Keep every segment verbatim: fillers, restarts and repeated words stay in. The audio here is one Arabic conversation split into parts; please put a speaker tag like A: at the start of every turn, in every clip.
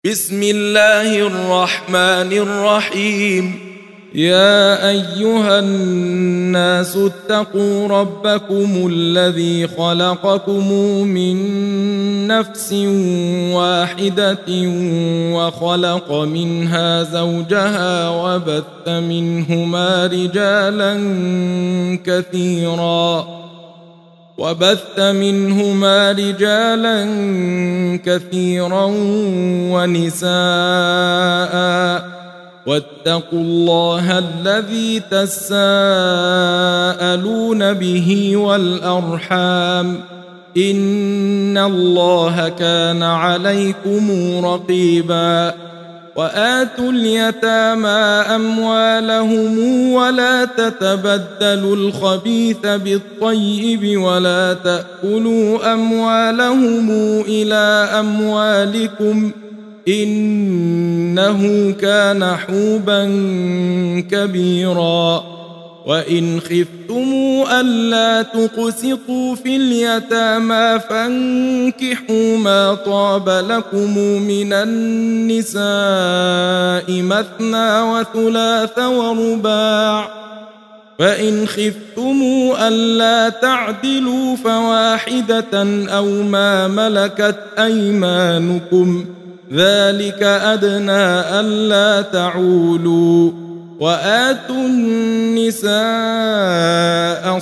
A: بسم الله الرحمن الرحيم. يا أيها الناس اتقوا ربكم الذي خلقكم من نفس واحدة وخلق منها زوجها وبث منهما رجالا كثيرا وبث منهما رجالا كثيرا ونساء واتقوا الله الذي تساءلون به والأرحام إن الله كان عليكم رقيبا. وآتوا اليتامى أموالهم ولا تتبدلوا الخبيث بالطيب ولا تأكلوا أموالهم إلى أموالكم إنه كان حوبا كبيرا. وإن خفتموا ألا تقسطوا في اليتامى فانكحوا ما طاب لكم من النساء مثنى وثلاث ورباع. فإن خفتموا ألا تعدلوا فواحدة أو ما ملكت أيمانكم ذلك أدنى ألا تعولوا. وآتوا النساء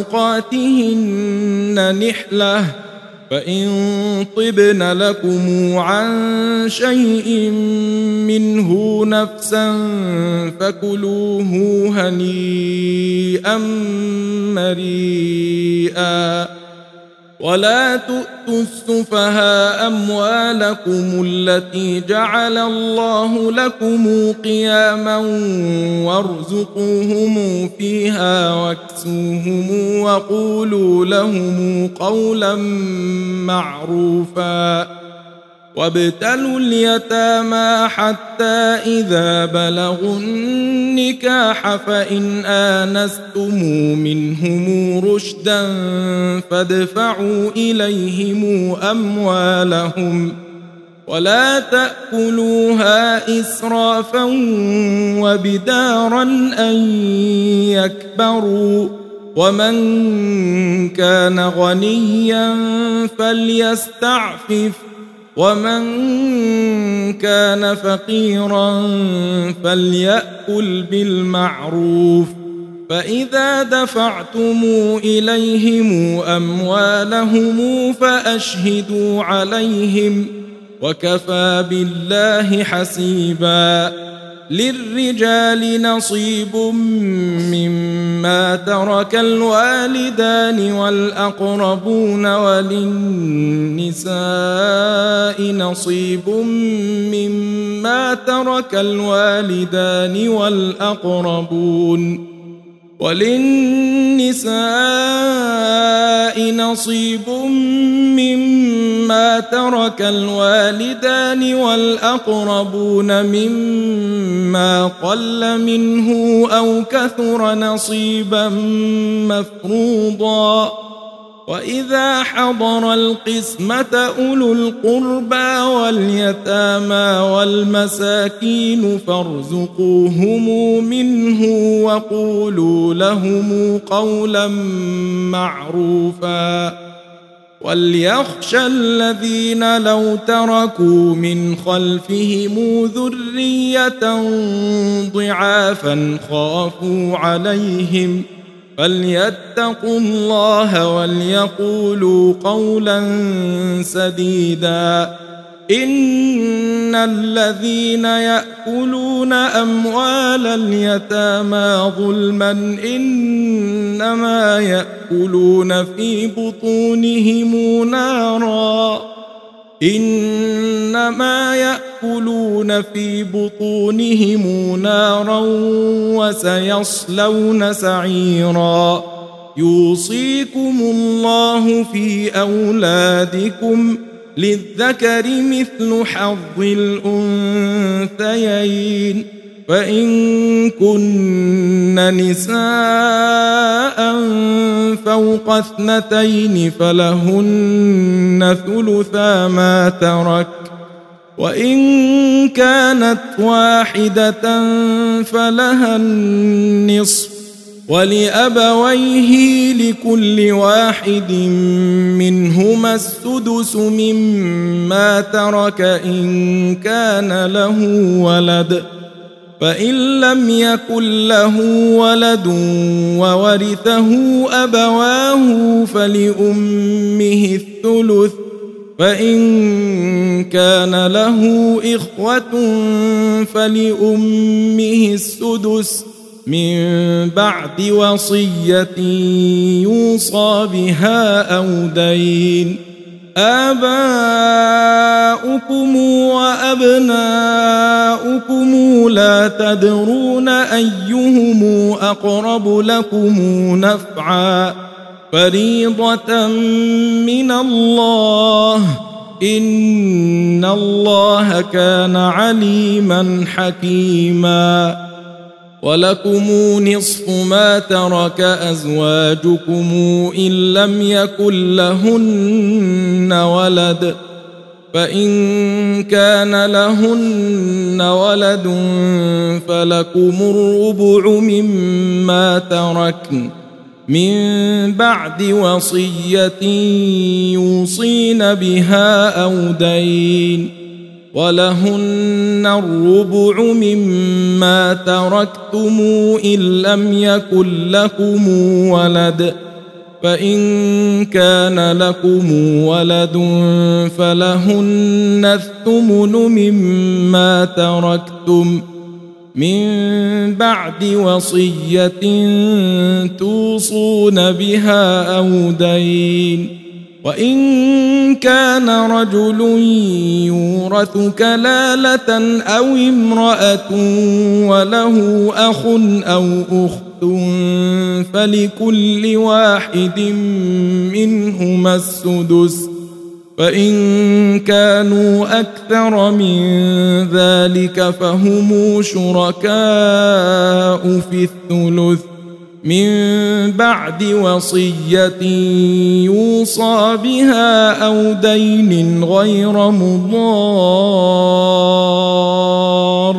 A: صدقاتهن نحلة فإن طبن لكم عن شيء منه نفسا فكلوه هنيئا مريئا. ولا تؤتوا السفهاء أموالكم التي جعل الله لكم قياما وارزقوهم فيها واكسوهم وقولوا لهم قولا معروفا. وابتلوا اليتامى حتى إذا بلغوا النكاح فإن آنستم منهم رشدا فادفعوا إليهم أموالهم ولا تأكلوها إسرافا وبدارا أن يكبروا. ومن كان غنيا فليستعفف ومن كان فقيرا فليأكل بالمعروف. فإذا دفعتم إليهم أموالهم فأشهدوا عليهم وكفى بالله حسيبا. للرجال نصيب مما ترك الوالدان والأقربون وللنساء نصيب مما ترك الوالدان والأقربون وللنساء نصيب مما ترك الوالدان والأقربون مما قل منه أو كثر نصيبا مفروضا. وإذا حضر القسمة أولو القربى واليتامى والمساكين فارزقوهم منه وقولوا لهم قولا معروفا. وليخشى الذين لو تركوا من خلفهم ذرية ضعافا خافوا عليهم فليتقوا الله وليقولوا قولا سديدا. إن الذين يأكلون أموال اليتامى ظلما إنما يأكلون في بطونهم نارا إنما يأكلون في بطونهم نارا وسيصلون سعيرا. يوصيكم الله في أولادكم للذكر مثل حظ الأنثيين فإن كن نساء فوق اثنتين فلهن ثلثا ما ترك وإن كانت واحدة فلها النصف ولأبويه لكل واحد منهما السدس مما ترك إن كان له ولد فإن لم يكن له ولد وورثه أبواه فلأمه الثلث فإن كان له إخوة فلأمه السدس من بعد وصية يوصى بها أو دين آباؤكم وأبناؤكم لا تدرون أيهم أقرب لكم نفعا فريضة من الله إن الله كان عليما حكيما ولكم نصف ما ترك أزواجكم إن لم يكن لهن ولد فإن كان لهن ولد فلكم الربع مما تركن من بعد وصية يوصين بها أو دين ولهن الربع مما تركتم إن لم يكن لكم ولد فإن كان لكم ولد فلهن الثمن مما تركتم من بعد وصية توصون بها أو دين وإن كان رجل يورث كلالة أو امرأة وله أخ أو أخت فلكل واحد منهما السدس فإن كانوا أكثر من ذلك فهم شركاء في الثلث من بعد وصية يوصى بها أو دين غير مضار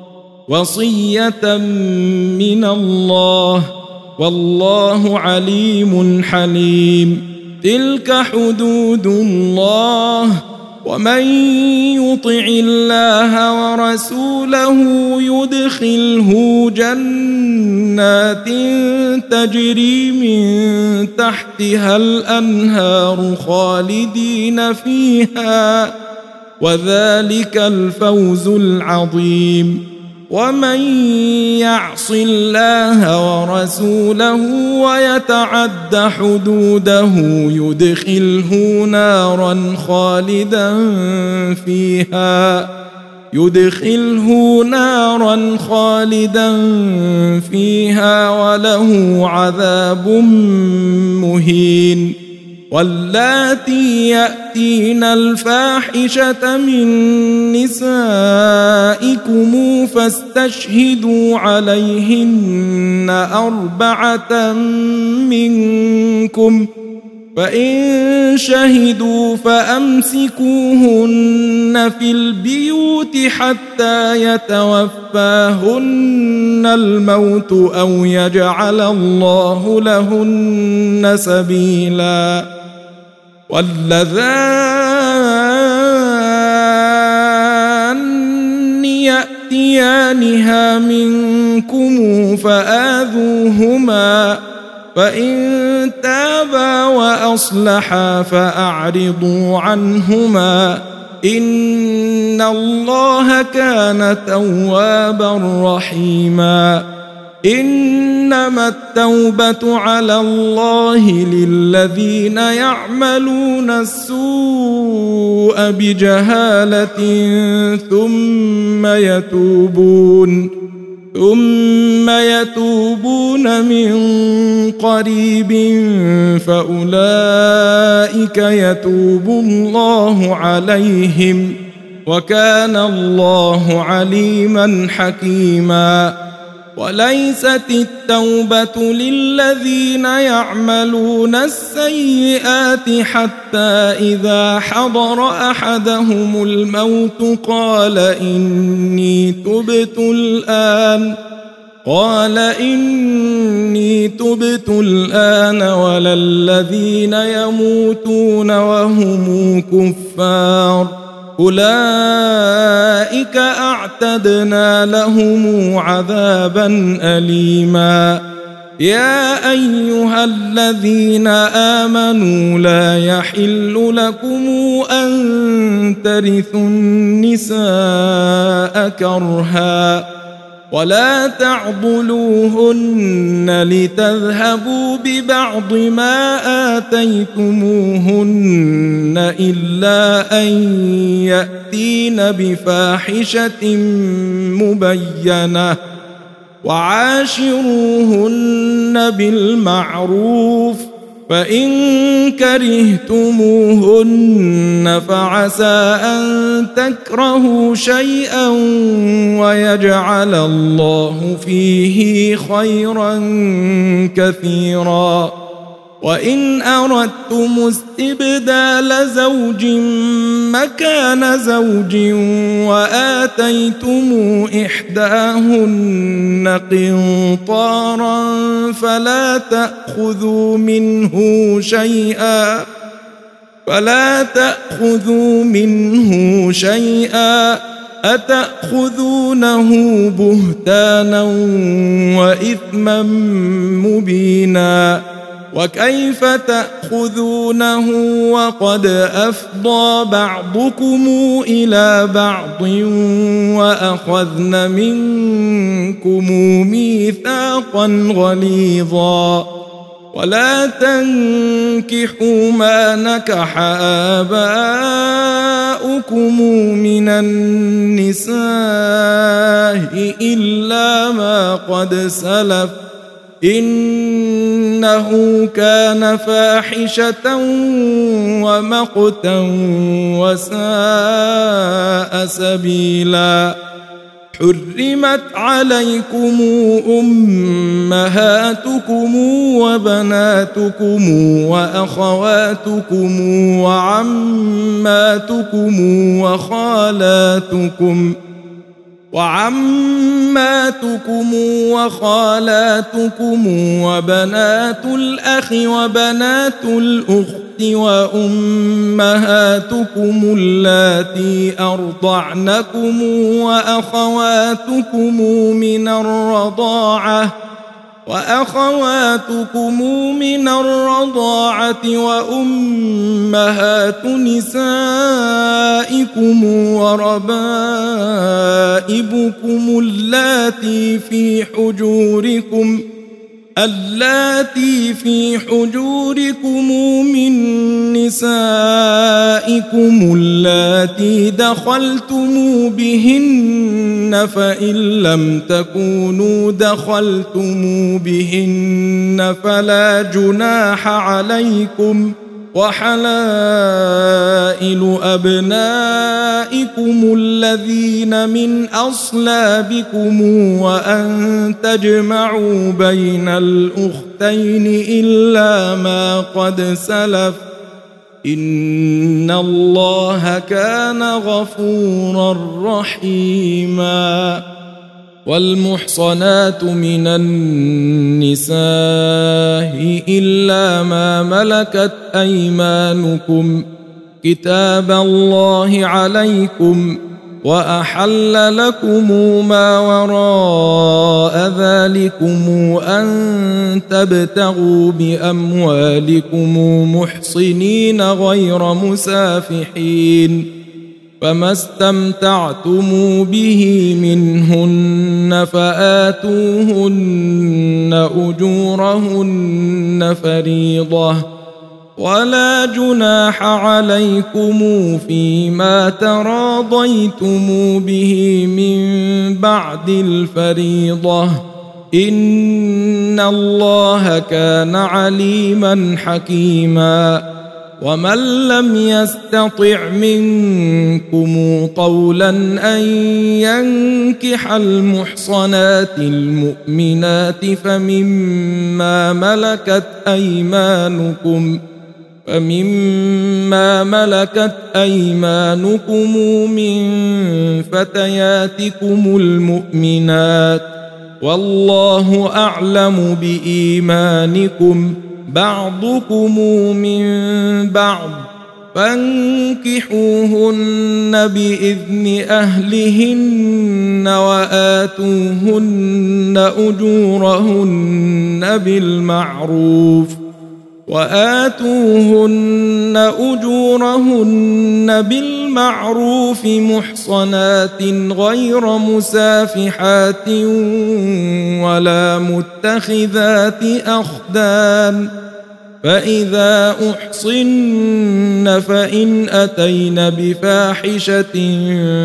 A: وصية من الله والله عليم حليم تلك حدود الله ومن يطع الله ورسوله يدخله جنات تجري من تحتها الأنهار خالدين فيها وذلك الفوز العظيم ومن يعص الله ورسوله ويتعد حدوده يدخله نارا خالدا فيها يدخله نارا خالدا فيها وله عذاب مهين واللاتي يأتين الفاحشة من نسائكم فاستشهدوا عليهن أربعة منكم فإن شهدوا فأمسكوهن في البيوت حتى يتوفاهن الموت أو يجعل الله لهن سبيلا واللذان يأتيانها منكم فآذوهما فإن تابا وأصلحا فأعرضوا عنهما إن الله كان توابا رحيما إنما التوبة على الله للذين يعملون السوء بجهالة ثم يتوبون ثم يتوبون من قريب فأولئك يتوب الله عليهم وكان الله عليما حكيما وليست التوبة للذين يعملون السيئات حتى إذا حضر أحدهم الموت قال إني تبت الآن قال إني تبت الآن ولا الذين يموتون وهم كفار أولئك أعتدنا لهم عذابا أليما يا أيها الذين آمنوا لا يحل لكم أن ترثوا النساء كرها ولا تعضلوهن لتذهبوا ببعض ما آتيتموهن إلا أن يأتين بفاحشة مبينة وعاشروهن بالمعروف فإن كرهتموهن فعسى أن تكرهوا شيئا ويجعل الله فيه خيرا كثيرا وإن أردتم استبدال زوج مكان زوج وآتيتم إحداهن قنطارا فلا تأخذوا منه شيئا فلا تأخذوا منه شيئا أتأخذونه بهتانا وإثما مبينا وكيف تأخذونه وقد أفضى بعضكم إلى بعض وأخذن منكم ميثاقا غليظا ولا تنكحوا ما نكح آباؤكم من النساء إلا ما قد سلف إنه كان فاحشة ومقتا وساء سبيلا حرمت عليكم أمهاتكم وبناتكم وأخواتكم وعماتكم وخالاتكم وعماتكم وخالاتكم وبنات الأخ وبنات الأخت وأمهاتكم اللاتي أرضعنكم وأخواتكم من الرضاعة وأخواتكم من الرضاعة وأمهات نسائكم وربائبكم اللاتي في حجوركم اللاتي في حجوركم من نسائكم اللاتي دخلتم بهن فإن لم تكونوا دخلتم بهن فلا جناح عليكم وحلائل أبنائكم الذين من أصلابكم وأن تجمعوا بين الأختين إلا ما قد سلف إن الله كان غفورا رحيما والمحصنات من النساء إلا ما ملكت أيمانكم كتاب الله عليكم وأحل لكم ما وراء ذلكم أن تبتغوا بأموالكم محصنين غير مسافحين فما استمتعتم به منهن فآتوهن أجورهن فريضة ولا جناح عليكم فيما تراضيتم به من بعد الفريضة إن الله كان عليما حكيما ومن لم يستطع منكم طولا أن ينكح المحصنات المؤمنات فمما ملكت أيمانكم فمما ملكت أيمانكم من فتياتكم المؤمنات والله أعلم بإيمانكم بعضكم من بعض فانكحوهن بإذن أهلهن وآتوهن أجورهن بالمعروف وآتوهن أجورهن بالمعروف محصنات غير مسافحات ولا متخذات أخدان فإذا أحصن فإن أتين بفاحشة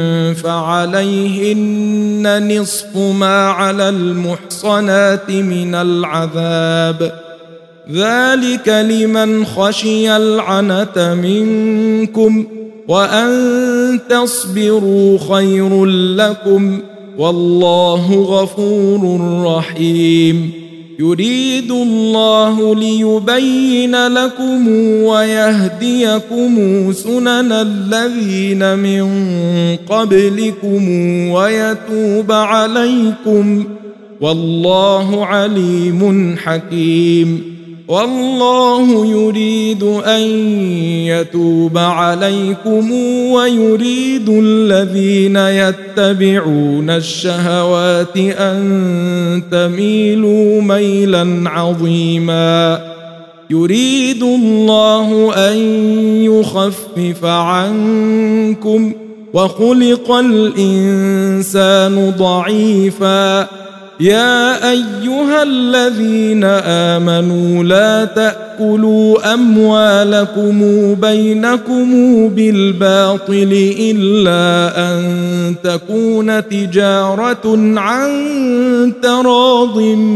A: فعليهن نصف ما على المحصنات من العذاب ذلك لمن خشي العنة منكم وأن تصبروا خير لكم والله غفور رحيم يريد الله ليبين لكم ويهديكم سنن الذين من قبلكم ويتوب عليكم والله عليم حكيم والله يريد أن يتوب عليكم ويريد الذين يتبعون الشهوات أن تميلوا ميلا عظيما يريد الله أن يخفف عنكم وخلق الإنسان ضعيفا يا أيها الذين آمنوا لا تأكلوا أموالكم بينكم بالباطل إلا أن تكون تجارة عن تراض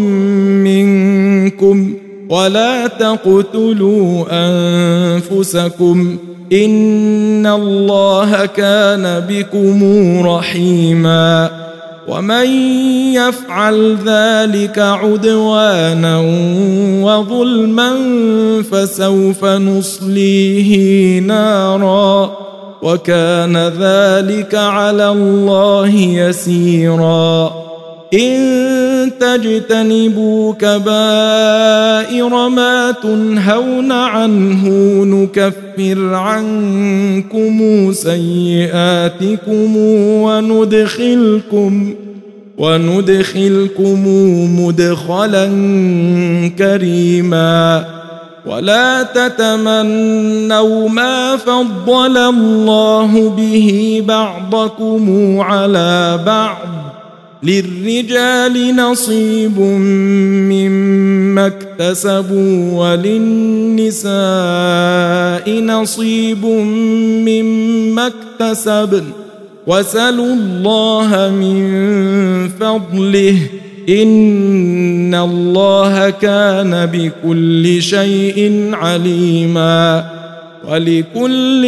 A: منكم ولا تقتلوا أنفسكم إن الله كان بكم رحيما ومن يفعل ذلك عدوانا وظلما فسوف نصليه نارا وكان ذلك على الله يسيرا إن تجتنبوا كبائر ما تنهون عنه نكفر عنكم سيئاتكم وندخلكم وندخلكم مدخلا كريما ولا تتمنوا ما فضل الله به بعضكم على بعض للرجال نصيب مما اكتسبوا وللنساء نصيب مما اكتسبن واسألوا الله من فضله إن الله كان بكل شيء عليما ولكل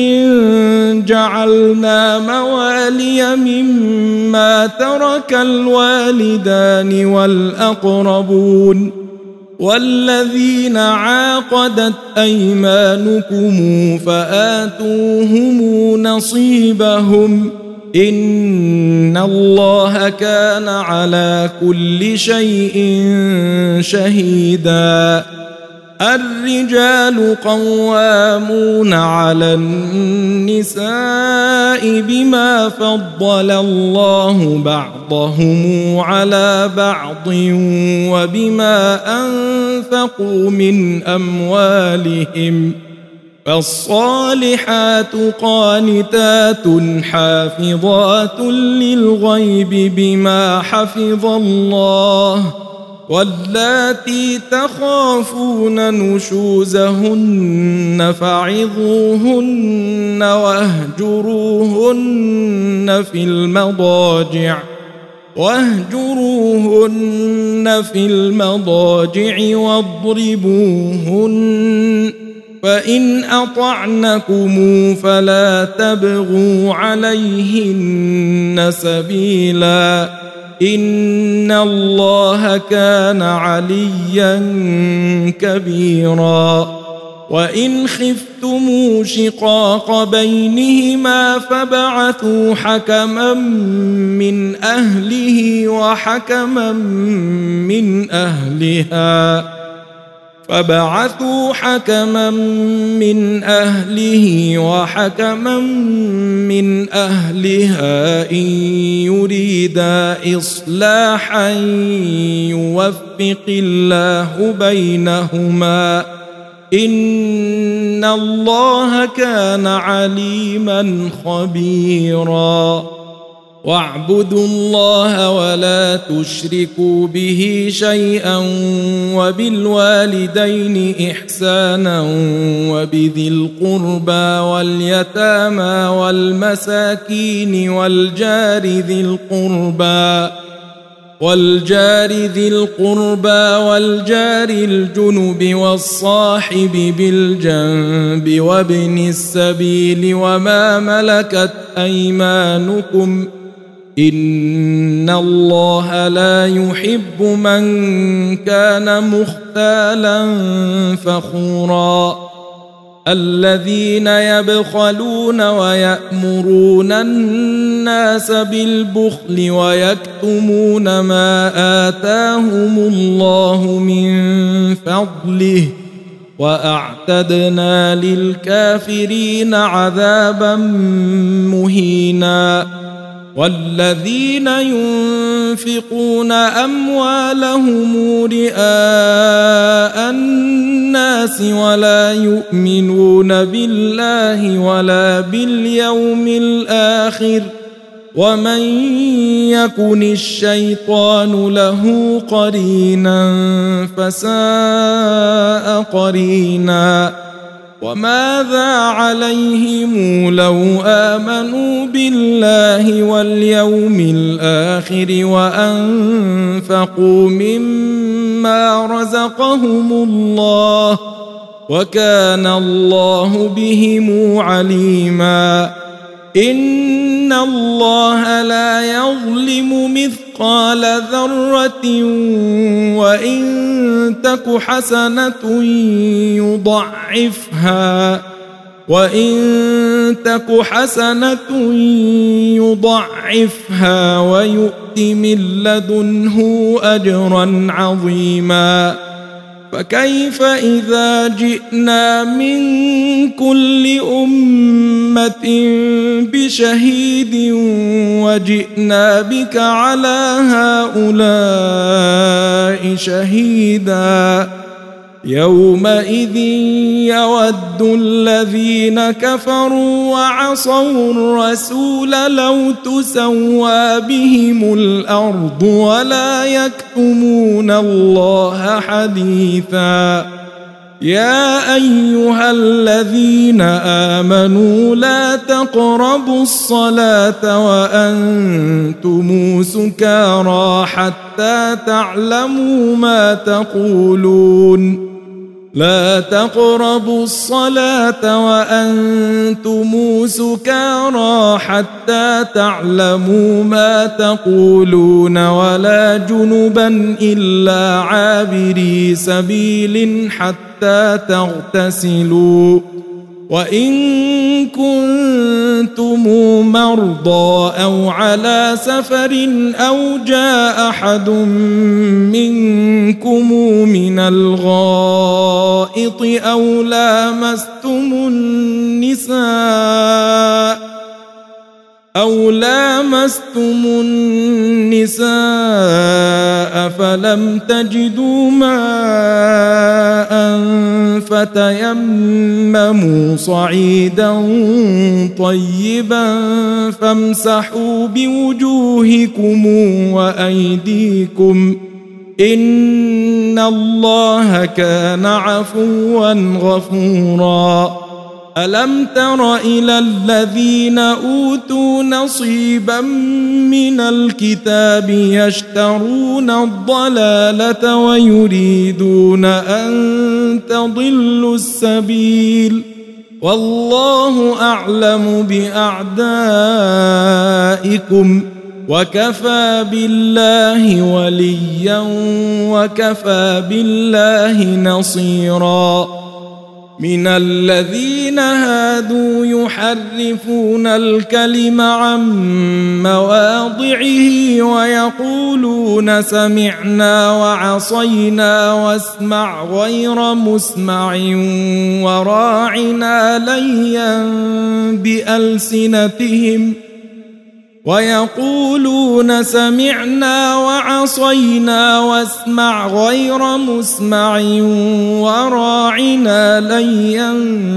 A: جعلنا موالي مما ترك الوالدان والأقربون والذين عاقدت أيمانكم فآتوهم نصيبهم إن الله كان على كل شيء شهيدا الرجال قوامون على النساء بما فضل الله بعضهم على بعض وبما أنفقوا من أموالهم فالصالحات قانتات حافظات للغيب بما حفظ الله واللاتي تخافون نشوزهن فعظوهن واهجروهن في المضاجع واهجروهن في المضاجع واضربوهن فإن أطعنكم فلا تبغوا عليهن سبيلا إن الله كان عليا كبيرا وإن خفتم شقاق بينهما فابعثوا حكما من أهله وحكما من أهلها فبعثوا حكما من أهله وحكما من أهلها إن يريدا إصلاحا يوفق الله بينهما إن الله كان عليما خبيرا واعبدوا الله ولا تشركوا به شيئا وبالوالدين إحسانا وبذي القربى واليتامى والمساكين والجار ذي القربى والجار ذي القربى والجار الجنب والصاحب بالجنب وابن السبيل وما ملكت أيمانكم إن الله لا يحب من كان مختالا فخورا الذين يبخلون ويأمرون الناس بالبخل ويكتمون ما آتاهم الله من فضله وأعتدنا للكافرين عذابا مهينا والذين ينفقون أموالهم رئاء الناس ولا يؤمنون بالله ولا باليوم الآخر ومن يكن الشيطان له قرينا فساء قرينا وماذا عليهم لو آمنوا بالله واليوم الآخر وأنفقوا مما رزقهم الله وكان الله بهم عليما إن الله لا يظلم مثقال ذرة وإن تك حسنة يضعفها وإن تك حسنة يضعفها ويؤت من لدنه أجرا عظيما فكيف إذا جئنا من كل أمة بشهيد وجئنا بك على هؤلاء شهيدا يومئذ يود الذين كفروا وعصوا الرسول لو تسوى بهم الأرض ولا يكتمون الله حديثا يا أيها الذين آمنوا لا تقربوا الصلاة وأنتم سكارى حتى تعلموا ما تقولون لا تقربوا الصلاة وأنتم سكارى حتى تعلموا ما تقولون ولا جنبا إلا عابري سبيل حتى تغتسلوا وإن كنتم مرضى أو على سفر أو جاء أحد منكم من الغائط أو لامستم النساء أو لامستم النساء فلم تجدوا ماء فتيمموا صعيدا طيبا فامسحوا بوجوهكم وأيديكم إن الله كان عفوا غفورا ألم تر إلى الذين أوتوا نصيبا من الكتاب يشترون الضلالة ويريدون أن تضلوا السبيل والله أعلم بأعدائكم وكفى بالله وليا وكفى بالله نصيرا من الذين هادوا يحرفون الكلم عن مواضعه ويقولون سمعنا وعصينا واسمع غير مسمع وراعنا ليا بألسنتهم ويقولون سمعنا وعصينا واسمع غير مسمع وراعنا ليا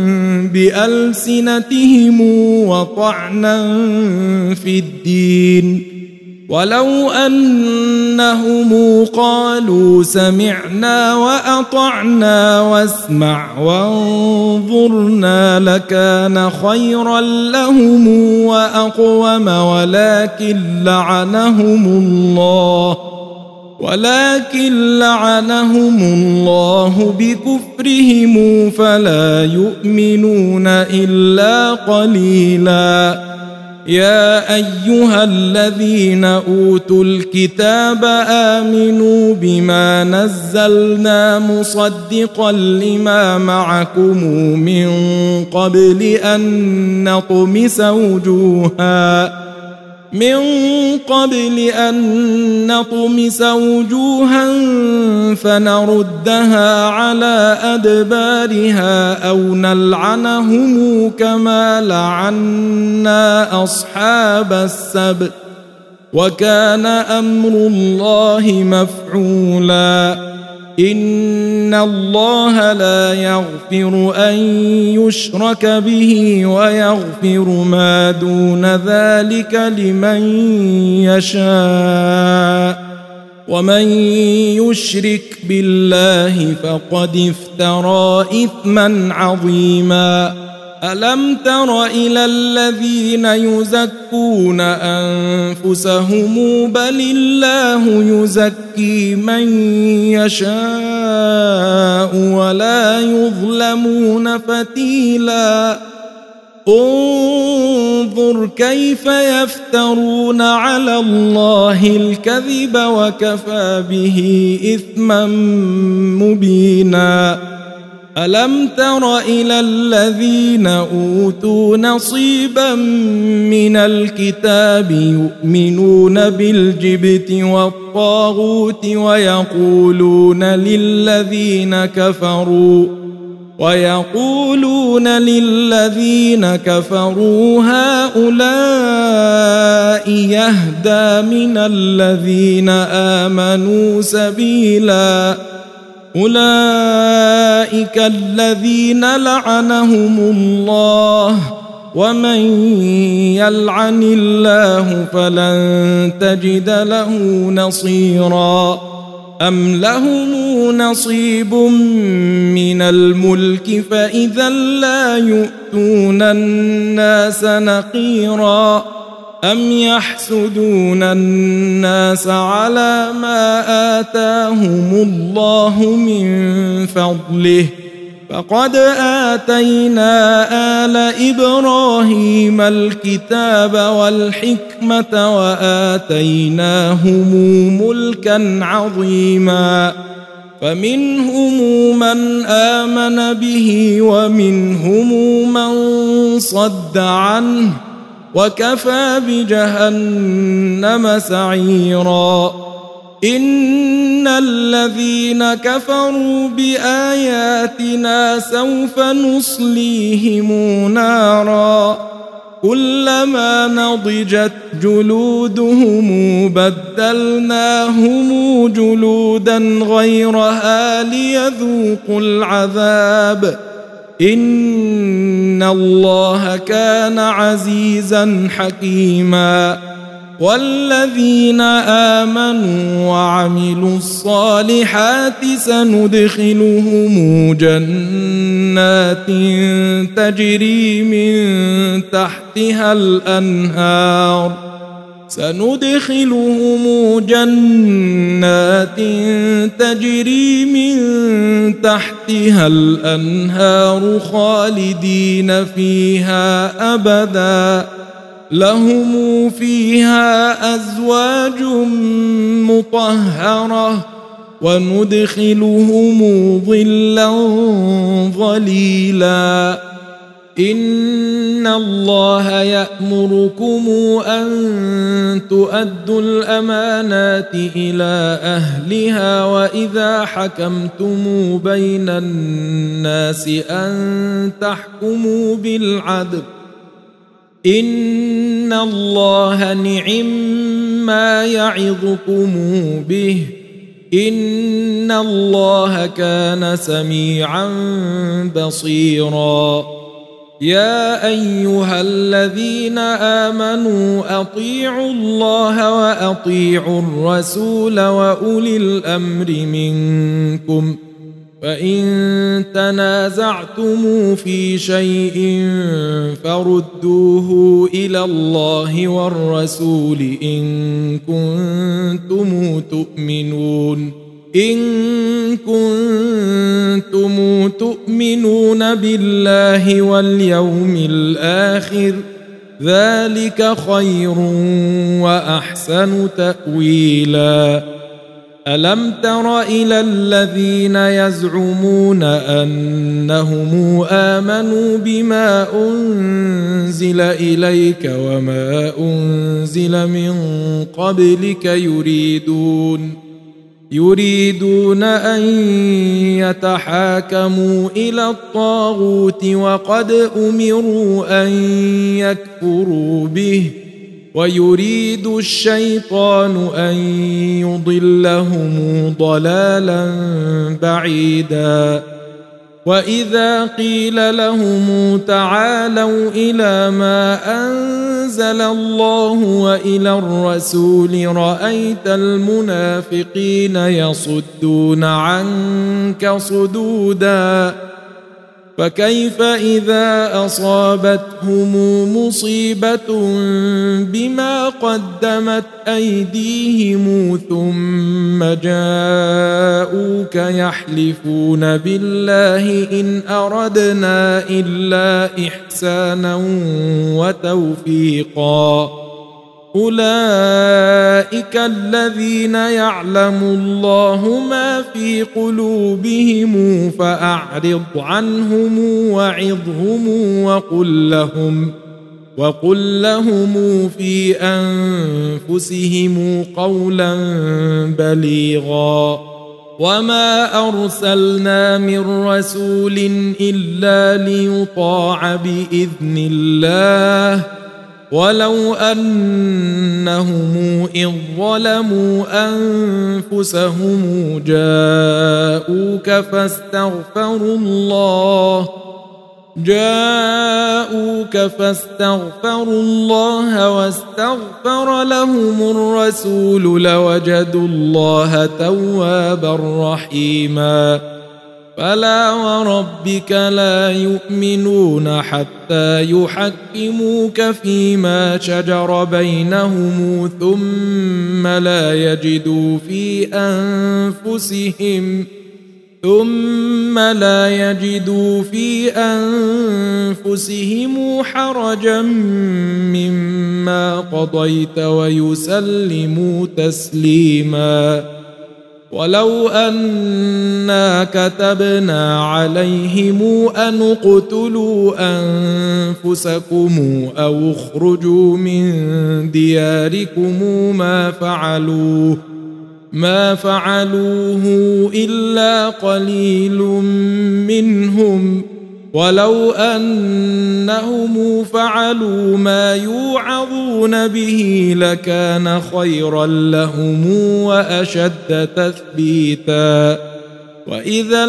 A: بألسنتهم وطعنا في الدين ولو أنهم قالوا سمعنا وأطعنا واسمع وانظرنا لكان خيرا لهم وأقوم ولكن لعنهم الله ولكن لعنهم الله بكفرهم فلا يؤمنون إلا قليلاً يا أيها الذين أوتوا الكتاب آمنوا بما نزلنا مصدقا لما معكم من قبل أن نطمس وجوها من قبل أن نطمس وجوها فنردها على أدبارها أو نلعنهم كما لعنا أصحاب السبت وكان أمر الله مفعولا إن الله لا يغفر أن يشرك به ويغفر ما دون ذلك لمن يشاء ومن يشرك بالله فقد افترى إثما عظيما ألم تر إلى الذين يزكون أنفسهم بل الله يزكي من يشاء ولا يظلمون فتيلا انظر كيف يفترون على الله الكذب وكفى به إثما مبينا ألم تر إلى الذين أوتوا نصيبا من الكتاب يؤمنون بالجبت والطاغوت ويقولون للذين كفروا ويقولون للذين كفروا هؤلاء يهدى من الذين آمنوا سبيلا أولئك الذين لعنهم الله ومن يلعن الله فلن تجد له نصيرا أم لهم نصيب من الملك فإذا لا يؤتون الناس نقيرا أم يحسدون الناس على ما آتاهم الله من فضله فقد آتينا آل إبراهيم الكتاب والحكمة وآتيناهم ملكا عظيما فمنهم من آمن به ومنهم من صد عنه وكفى بجهنم سعيرا إن الذين كفروا بآياتنا سوف نصليهم نارا كلما نضجت جلودهم بدلناهم جلودا غيرها ليذوقوا العذاب إن الله كان عزيزا حكيما والذين آمنوا وعملوا الصالحات سندخلهم جنات تجري من تحتها الأنهار سندخلهم جنات تجري من تحتها الأنهار خالدين فيها أبدا لهم فيها أزواج مطهرة وندخلهم ظلا ظليلا إن الله يأمركم أن تؤدوا الأمانات إلى أهلها وإذا حكمتم بين الناس أن تحكموا بالعدل إن الله نعم ما يعظكم به إن الله كان سميعا بصيرا يا أيها الذين آمنوا أطيعوا الله وأطيعوا الرسول وأولي الأمر منكم فإن تنازعتم في شيء فردوه إلى الله والرسول إن كنتم تؤمنون إن كنتم تؤمنون بالله واليوم الآخر ذلك خير وأحسن تأويلا ألم تر إلى الذين يزعمون أنهم آمنوا بما أنزل إليك وما أنزل من قبلك يريدون يريدون أن يتحاكموا إلى الطاغوت وقد أمروا أن يكفروا به ويريد الشيطان أن يضلهم ضلالا بعيدا وإذا قيل لهم تعالوا إلى ما أنزل الله وإلى الرسول رأيت المنافقين يصدون عنك صدودا فكيف إذا أصابتهم مصيبة بما قدمت أيديهم ثم جاءوك يحلفون بالله إن أردنا إلا إحسانا وتوفيقا أولئك الذين يعلم الله ما في قلوبهم فأعرض عنهم وعظهم وقل لهم وقل لهم في أنفسهم قولا بليغا وما أرسلنا من رسول إلا ليطاع بإذن الله ولو أنهم إذ ظلموا أنفسهم جاءوك فاستغفروا الله جاءوك فاستغفروا الله واستغفر لهم الرسول لوجدوا الله توابا رحيما فلا وربك لا يؤمنون حتى يحكموك فيما شجر بينهم ثم لا يجدوا في أنفسهم ثم لا يجدوا في أنفسهم حرجا مما قضيت ويسلموا تسليما ولو أنا كتبنا عليهم أن اقتلوا أنفسكم أو اخرجوا من دياركم ما فعلوه ما فعلوه إلا قليل منهم ولو أنهم فعلوا ما يوعظون به لكان خيرا لهم وأشد تثبيتا وإذا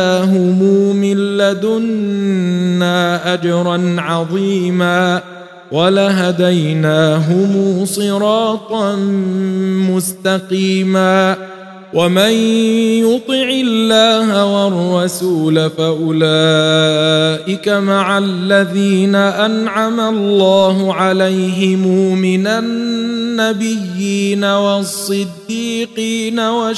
A: لآتيناهم من لدنا أجرا عظيما ولهديناهم صراطا مستقيما ومن يطع الله والرسول فأولئك مع الذين أنعم الله عليهم من النبيين والصديقين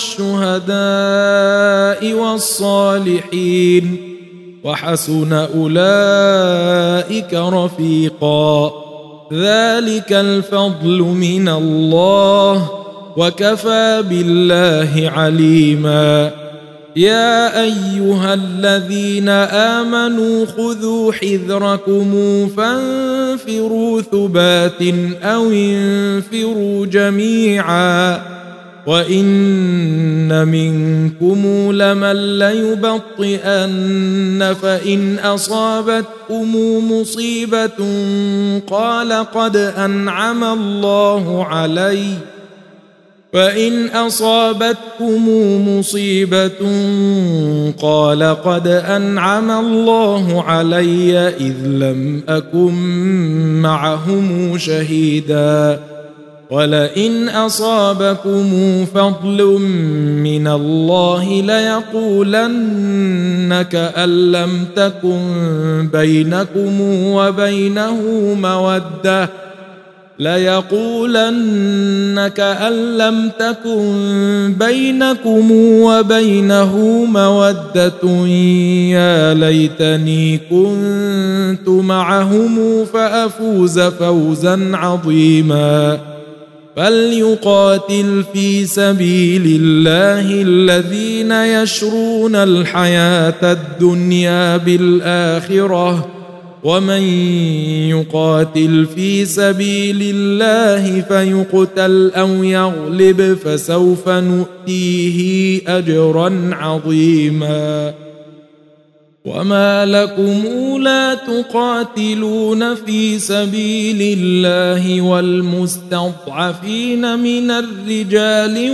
A: والشهداء والصالحين وحسن أولئك رفيقا ذلك الفضل من الله وكفى بالله عليما يا أيها الذين آمنوا خذوا حذركم فانفروا ثبات أو انفروا جميعا وإن منكم لمن ليبطئن فإن أصابتكم مصيبة قال قد أنعم الله علي فإن أصابتكم مصيبة قال قد أنعم الله علي إذ لم أكن معهم شهيدا ولئن أصابكم فضل من الله ليقولن كأن لم تكن بينكم وبينه مودة ليقولن كأن لم تكن بينكم وبينه مودة يا ليتني كنت معهم فأفوز فوزا عظيما فليقاتل في سبيل الله الذين يشرون الحياة الدنيا بالآخرة ومن يقاتل في سبيل الله فيقتل أو يغلب فسوف نؤتيه أجرا عظيما وما لكم لا تقاتلون في سبيل الله والمستضعفين من الرجال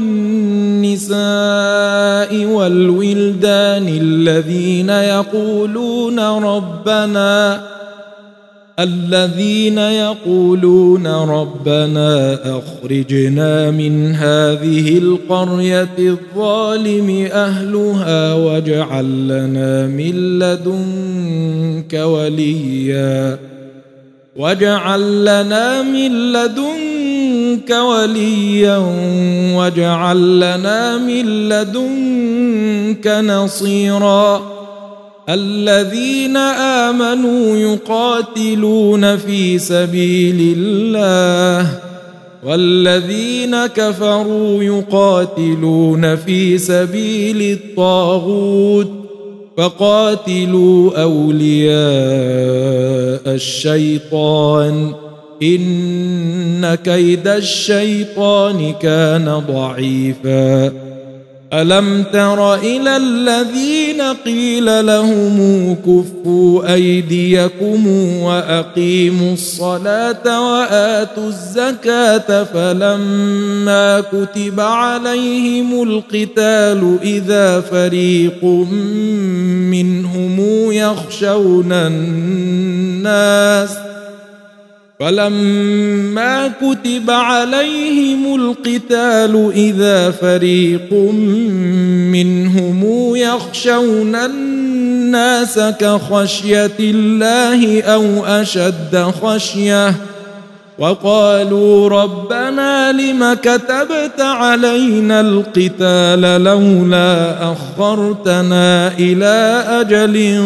A: والنساء والولدان الذين يقولون ربنا الذين يقولون ربنا أخرجنا من هذه القرية الظالم أهلها واجعل لنا من لدنك وليا واجعل لنا من لدنك وليا واجعل لنا من لدنك نصيرا الذين آمنوا يقاتلون في سبيل الله والذين كفروا يقاتلون في سبيل الطاغوت فقاتلوا أولياء الشيطان إن كيد الشيطان كان ضعيفا ألم تر إلى الذين قيل لهم كفوا أيديكم وأقيموا الصلاة وآتوا الزكاة فلما كتب عليهم القتال إذا فريق منهم يخشون الناس فلما كتب عليهم القتال إذا فريق منهم يخشون الناس كخشية الله أو أشد خشية وقالوا ربنا لم كتبت علينا القتال لولا أخرتنا إلى أجل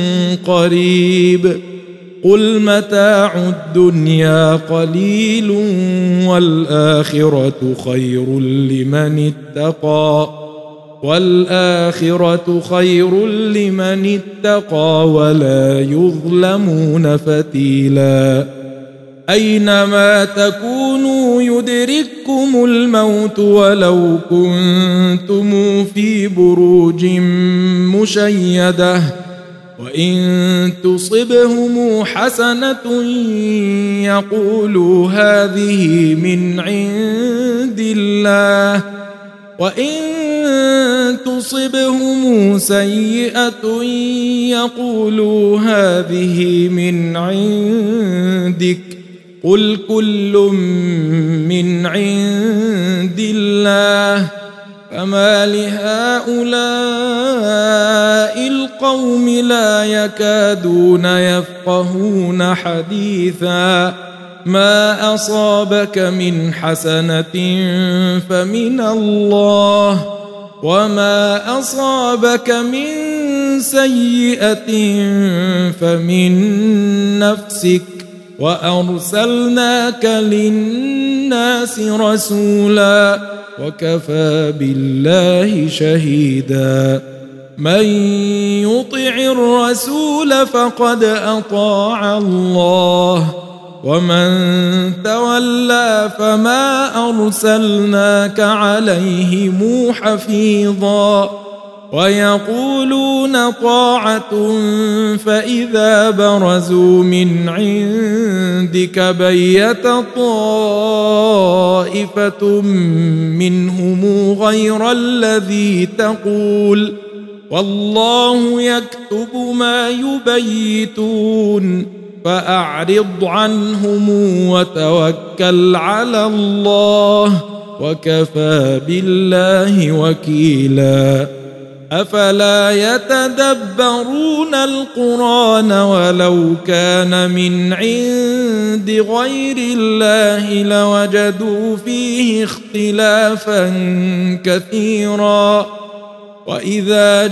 A: قريب قل متاع الدنيا قليل والآخرة خير لمن اتقى والآخرة خير لمن اتقى ولا يظلمون فتيلا أينما تكونوا يدرككم الموت ولو كنتم في بروج مشيدة وإن تصبهم حسنة يقولوا هذه من عند الله وإن تصبهم سيئة يقولوا هذه من عندك قل كل من عند الله فما لهؤلاء القوم لا يكادون يفقهون حديثا ما أصابك من حسنة فمن الله وما أصابك من سيئة فمن نفسك وأرسلناك للناس رسولا وكفى بالله شهيدا من يطع الرسول فقد أطاع الله ومن تولى فما أرسلناك عليهم حفيظا ويقولون طاعة فإذا برزوا من عندك بيت طائفة منهم غير الذي تقول والله يكتب ما يبيتون فأعرض عنهم وتوكل على الله وكفى بالله وكيلا أفلا يتدبرون القرآن ولو كان من عند غير الله لوجدوا فيه اختلافا كثيرا وإذا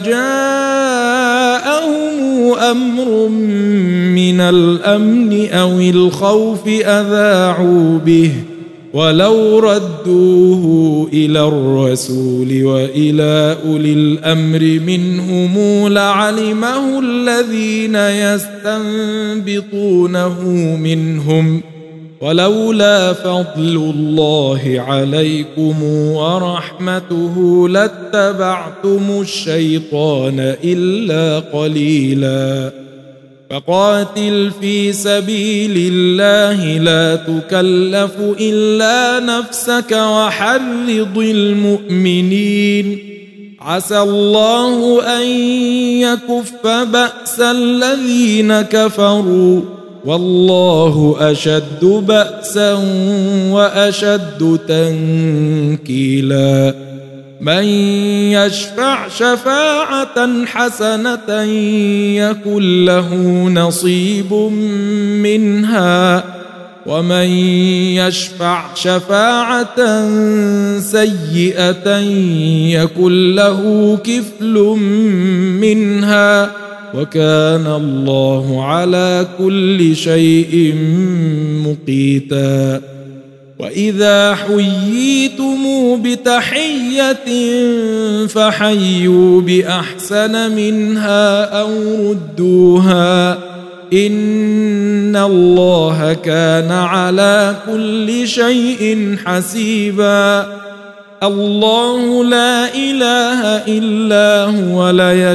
A: جاءهم أمر من الأمن أو الخوف أذاعوا به ولو ردوه إلى الرسول وإلى أولي الأمر منهم لعلمه الذين يستنبطونه منهم ولولا فضل الله عليكم ورحمته لاتبعتم الشيطان إلا قليلا فقاتل في سبيل الله لا تكلف إلا نفسك وحرض المؤمنين عسى الله أن يكف بأس الذين كفروا والله أشد بأسا وأشد تنكيلا من يشفع شفاعة حسنة يكن له نصيب منها ومن يشفع شفاعة سيئة يكن له كفل منها وكان الله على كل شيء مقيتا وإذا حييتم بتحية فحيوا بأحسن منها أو ردوها إن الله كان على كل شيء حسيبا الله لا إله إلا هو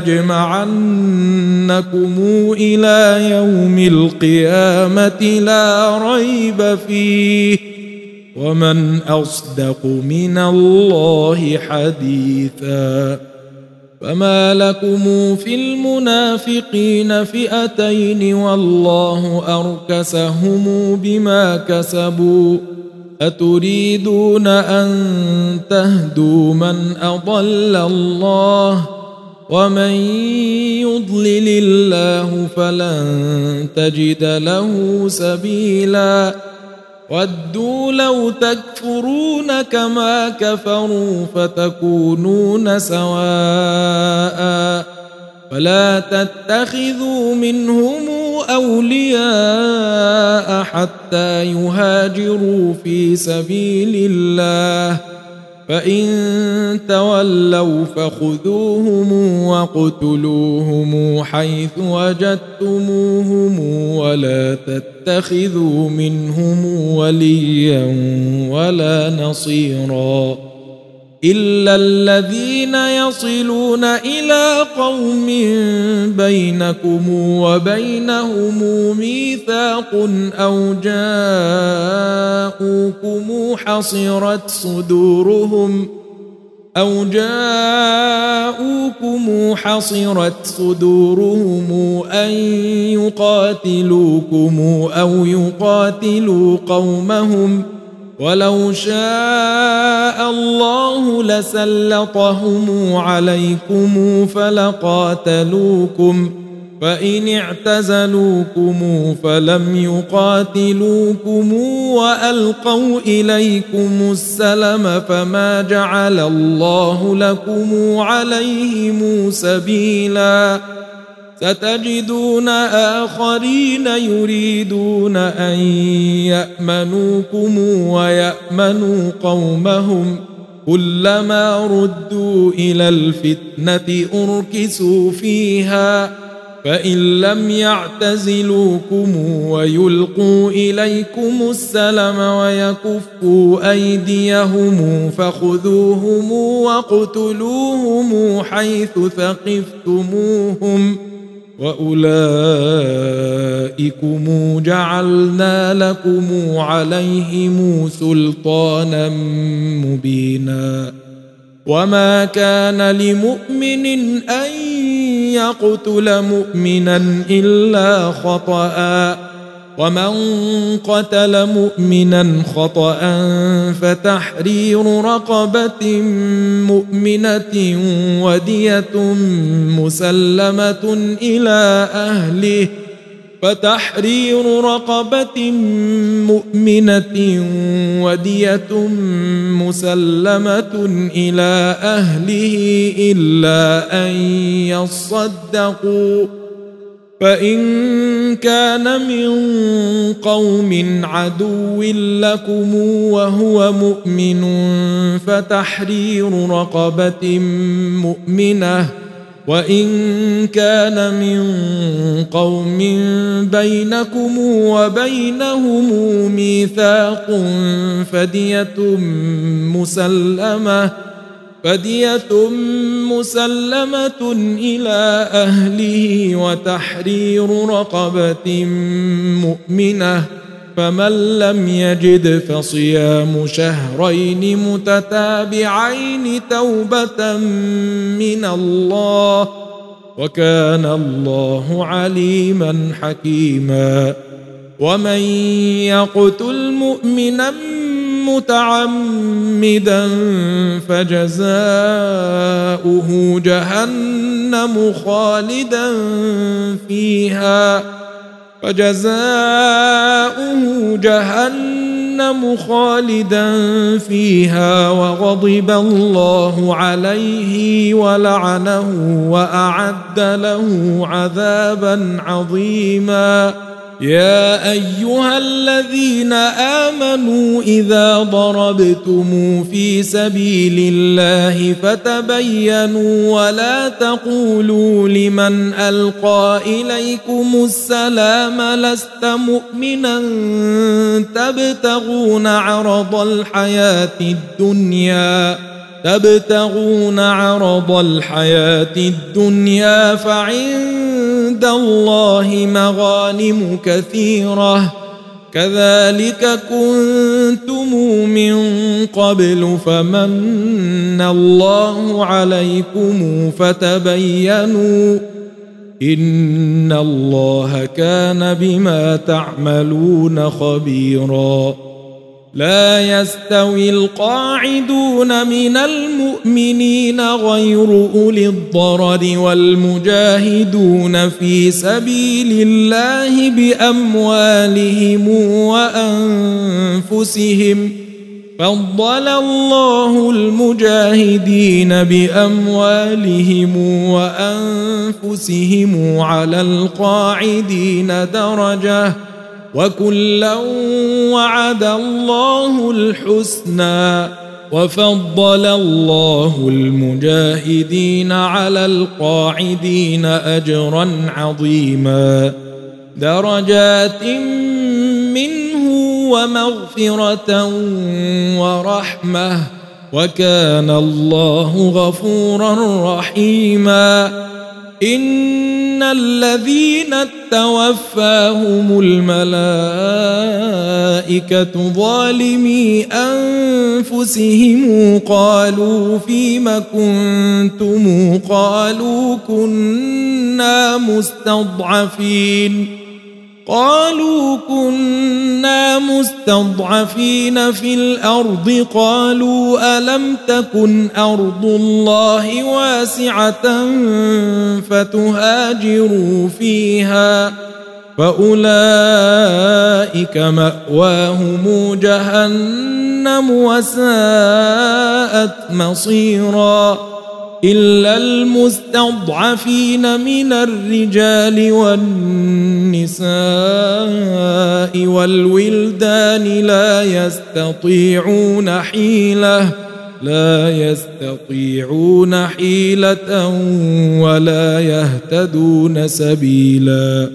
A: ليجمعنكم إلى يوم القيامة لا ريب فيه ومن أصدق من الله حديثا فما لكم في المنافقين فئتين والله أركسهم بما كسبوا أتريدون أن تهدوا من أضل الله ومن يضلل الله فلن تجد له سبيلا ودوا لو تكفرون كما كفروا فتكونون سواء فلا تتخذوا منهم أولياء حتى يهاجروا في سبيل الله فإن تولوا فخذوهم واقتلوهم حيث وجدتموهم ولا تتخذوا منهم وليا ولا نصيرا إلا الذين يصلون إلى قوم بينكم وبينهم ميثاق أو جاءوكم حصرت صدورهم أو جاءوكم حصرت صدورهم أن يقاتلوكم أو يقاتلوا قومهم ولو شاء الله لسلطهم عليكم فلقاتلوكم فإن اعتزلوكم فلم يقاتلوكم وألقوا إليكم السلم فما جعل الله لكم عليهم سبيلا ستجدون آخرين يريدون أن يأمنوكم ويأمنوا قومهم كلما ردوا إلى الفتنة أركسوا فيها فإن لم يعتزلوكم ويلقوا إليكم السلم ويكفوا أيديهم فخذوهم واقتلوهم حيث ثقفتموهم وأولئكم جعلنا لكم عليهم سلطانا مبينا وما كان لمؤمن أن يقتل مؤمنا إلا خطأ ومن قتل مؤمنا خطأ فتحرير رقبة مؤمنة ودية مسلمة إلى أهله فتحرير رقبة مؤمنة ودية مسلمة إلى أهله إلا أن يصدقوا فإن كان من قوم عدو لكم وهو مؤمن فتحرير رقبة مؤمنة وإن كان من قوم بينكم وبينهم ميثاق فدية مسلمة فدية مسلمة إلى أهله وتحرير رقبة مؤمنة فمن لم يجد فصيام شهرين متتابعين توبة من الله وكان الله عليما حكيما ومن يقتل مؤمنا متعمدا فجزاؤه جهنم خالدا فيها فجزاؤه جهنم خالدا فيها وغضب الله عليه ولعنه وأعد له عذابا عظيما يا أيها الذين آمنوا إذا ضربتم في سبيل الله فتبينوا ولا تقولوا لمن ألقى إليكم السلام لست مؤمنا تبتغون عرض الحياة الدنيا تبتغون عرض الحياة الدنيا فعند الله مغانم كثيرة كذلك كنتم من قبل فمن الله عليكم فتبينوا إن الله كان بما تعملون خبيرا لا يستوي القاعدون من المؤمنين غير أولي الضرر والمجاهدون في سبيل الله بأموالهم وأنفسهم فضل الله المجاهدين بأموالهم وأنفسهم على القاعدين درجة وكلا وعد الله الحسنى وفضل الله المجاهدين على القاعدين أجرا عظيما درجات منه ومغفرة ورحمة وكان الله غفورا رحيما إن الذين توفاهم الملائكة ظالمي أنفسهم قالوا فيم كنتم قالوا كنا مستضعفين قالوا كنا مستضعفين في الأرض قالوا ألم تكن أرض الله واسعة فتهاجروا فيها فأولئك مأواهم جهنم وساءت مصيرا إلا المستضعفين من الرجال والنساء والولدان لا يستطيعون حيلة لا يستطيعون حيلة ولا يهتدون سبيلا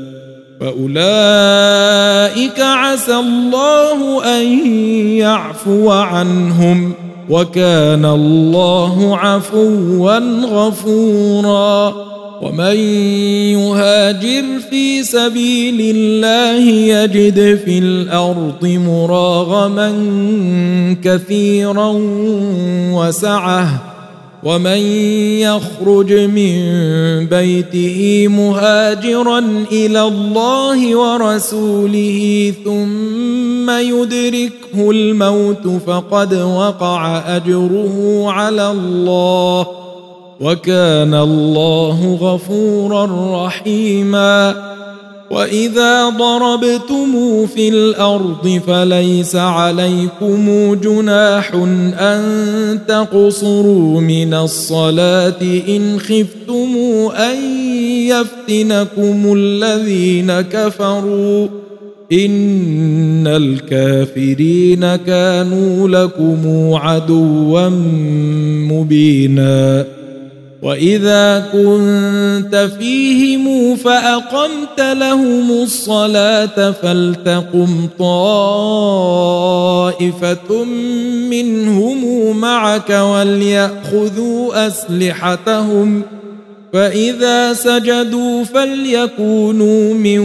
A: فأولئك عسى الله أن يعفو عنهم وكان الله عفوا غفورا ومن يهاجر في سبيل الله يجد في الأرض مراغما كثيرا وسعة ومن يخرج من بيته مهاجرا إلى الله ورسوله ثم يدركه الموت فقد وقع أجره على الله وكان الله غفورا رحيما وإذا ضربتم في الأرض فليس عليكم جناح أن تقصروا من الصلاة إن خفتم أن يفتنكم الذين كفروا إن الكافرين كانوا لكم عدوا مبينا وإذا كنت فيهم فأقمت لهم الصلاة فلتقم طائفة منهم معك وليأخذوا أسلحتهم فإذا سجدوا فليكونوا من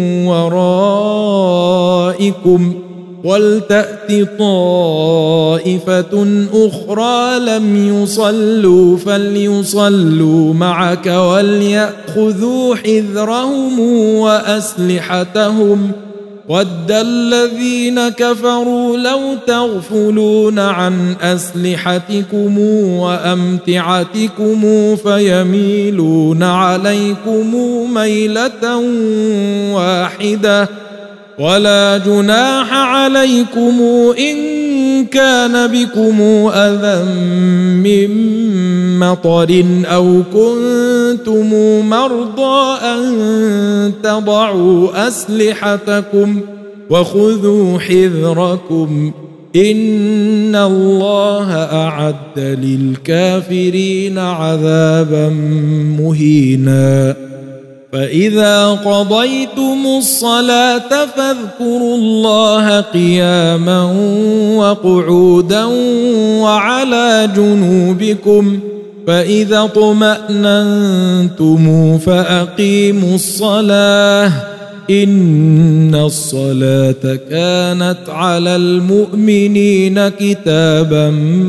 A: ورائكم ولتأت طائفة أخرى لم يصلوا فليصلوا معك وليأخذوا حذرهم وأسلحتهم ود الذين كفروا لو تغفلون عن أسلحتكم وأمتعتكم فيميلون عليكم ميلة واحدة ولا جناح عليكم إن كان بكم أذى من مطر أو كنتم مرضى أن تضعوا أسلحتكم وخذوا حذركم إن الله أعد للكافرين عذابا مهينا فإذا قضيتم الصلاة فاذكروا الله قياما وقعودا وعلى جنوبكم فإذا اطمأننتم فأقيموا الصلاة إن الصلاة كانت على المؤمنين كتابا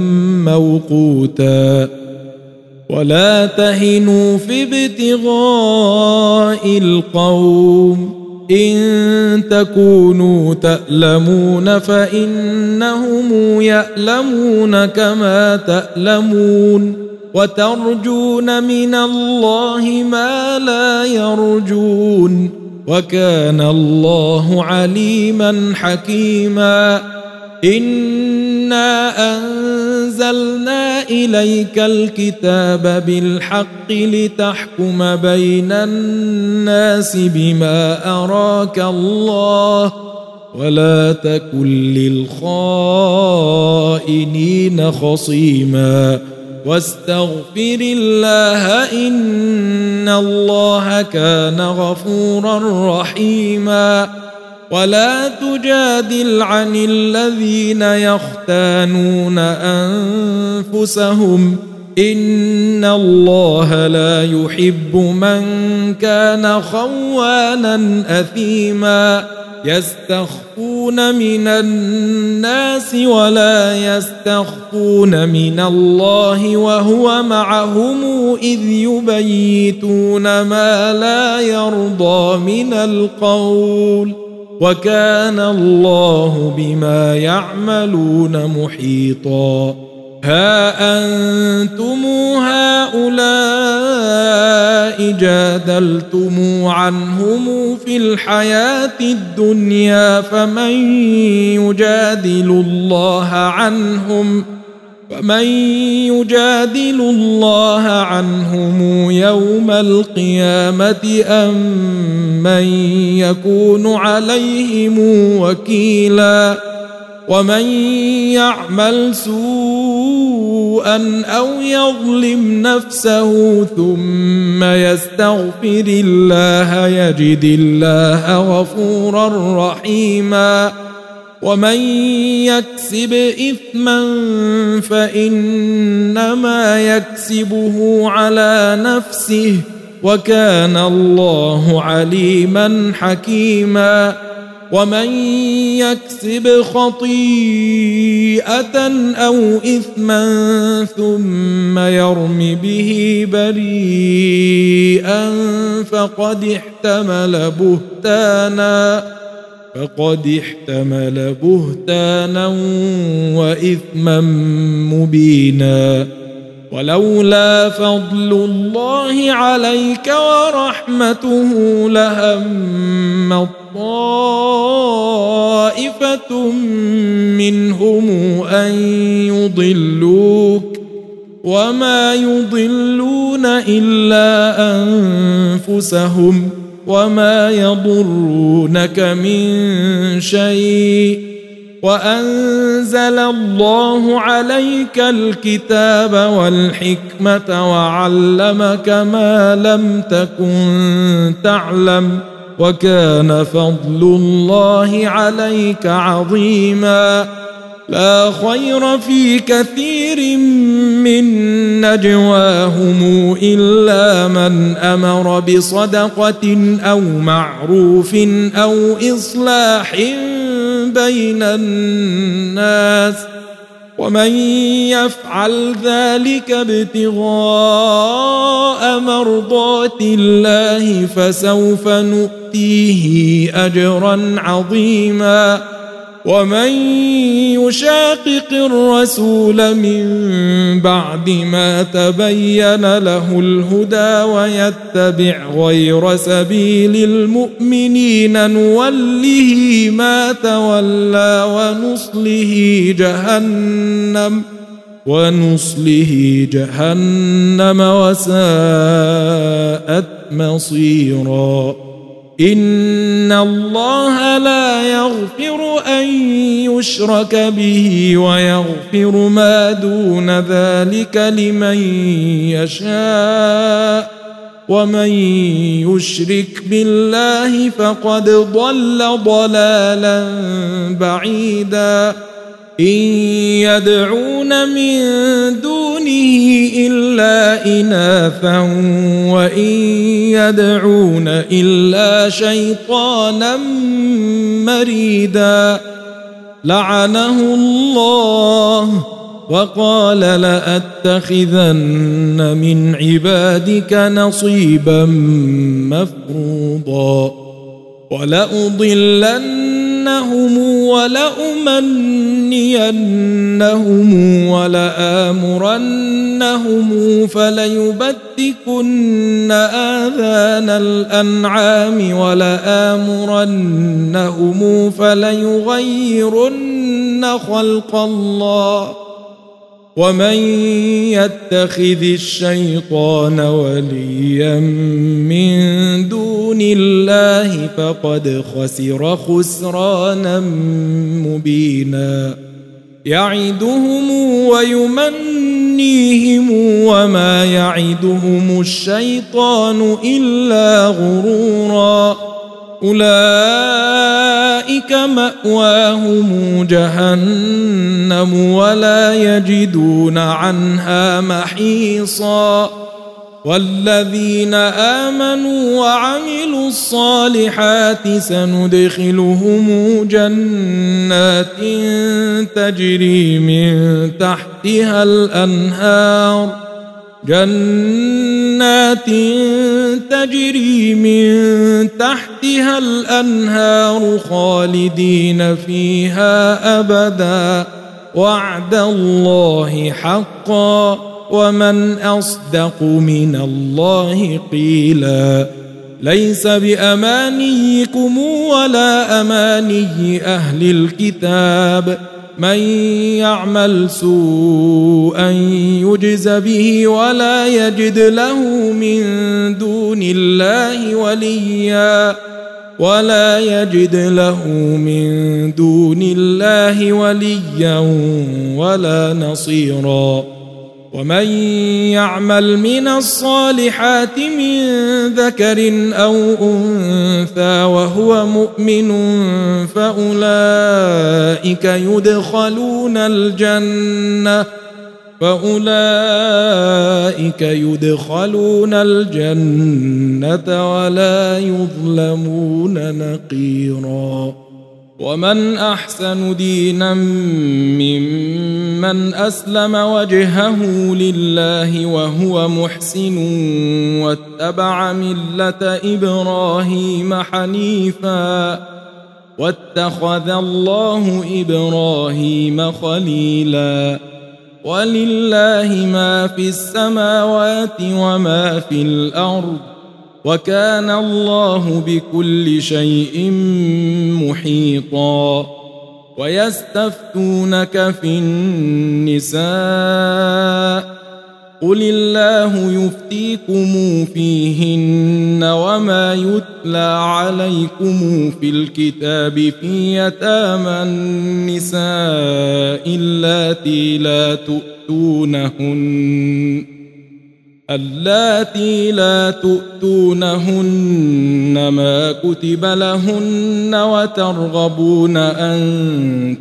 A: موقوتا ولا تهنوا في ابتغاء القوم إن تكونوا تألمون فإنهم يألمون كما تألمون وترجون من الله ما لا يرجون وكان الله عليما حكيما إنا أنزلنا إليك الكتاب بالحق لتحكم بين الناس بما أراك الله ولا تكن للخائنين خصيما واستغفر الله إن الله كان غفورا رحيما ولا تجادل عن الذين يختانون أنفسهم إن الله لا يحب من كان خوانا أثيما يستخفون من الناس ولا يستخفون من الله وهو معهم إذ يبيتون ما لا يرضى من القول وكان الله بما يعملون محيطا ها أنتم هؤلاء جادلتم عنهم في الحياة الدنيا فمن يجادل الله عنهم فمن يجادل الله عنهم يوم القيامة أم من يكون عليهم وكيلا ومن يعمل سوءا أو يظلم نفسه ثم يستغفر الله يجد الله غفورا رحيما ومن يكسب إثما فإنما يكسبه على نفسه وكان الله عليما حكيما ومن يكسب خطيئة أو إثما ثم يرم به بريئا فقد احتمل بهتانا فقد احتمل بهتانا وإثما مبينا ولولا فضل الله عليك ورحمته لهم طائفة منهم أن يضلوك وما يضلون إلا أنفسهم وما يضرونك من شيء وأنزل الله عليك الكتاب والحكمة وعلمك ما لم تكن تعلم وكان فضل الله عليك عظيما لا خير في كثير من نجواهم إلا من أمر بصدقة أو معروف أو إصلاح بين الناس ومن يفعل ذلك ابتغاء مرضات الله فسوف نؤتيه أجرا عظيما ومن يشاقق الرسول من بعد ما تبين له الهدى ويتبع غير سبيل المؤمنين نوله ما تولى ونصله جهنم ونصله جهنم وساءت مصيرا إن الله لا يغفر أن يشرك به ويغفر ما دون ذلك لمن يشاء ومن يشرك بالله فقد ضل ضلالا بعيدا إن يدعون من دونه إلا إناثا وإن يدعون إلا شيطانا مريدا لعنه الله وقال لأتخذن من عبادك نصيبا مفروضا ولأضلنهم ولأمنينهم ولآمرنهم فليبتكن آذان الأنعام ولآمرنهم فليغيرن خلق الله ومن يتخذ الشيطان وليا من دون الله فقد خسر خسرانا مبينا يعدهم ويمنيهم وما يعدهم الشيطان إلا غرورا أولئك مأواهم جهنم ولا يجدون عنها محيصا والذين آمنوا وعملوا الصالحات سندخلهم جنات تجري من تحتها الأنهار جنات تجري من تحتها الأنهار خالدين فيها أبدا وعد الله حقا ومن أصدق من الله قيلا ليس بأمانيكم ولا أماني أهل الكتاب من يعمل سوءا يجز به ولا يجد له من دون الله وليا ولا يجد له من دون الله وليا ولا نصيرا ومن يعمل من الصالحات من ذكر أو أنثى وهو مؤمن فأولئك يدخلون الجنة فأولئك يدخلون الجنة ولا يظلمون نقيرا ومن أحسن دينا ممن أسلم وجهه لله وهو محسن واتبع ملة إبراهيم حنيفا واتخذ الله إبراهيم خليلا ولله ما في السماوات وما في الأرض وكان الله بكل شيء محيطا ويستفتونك في النساء قل الله يفتيكم فيهن وما يتلى عليكم في الكتاب في يتامى النساء اللاتي لا تؤتونهن اللاتي لا تؤتونهن ما كتب لهن وترغبون أن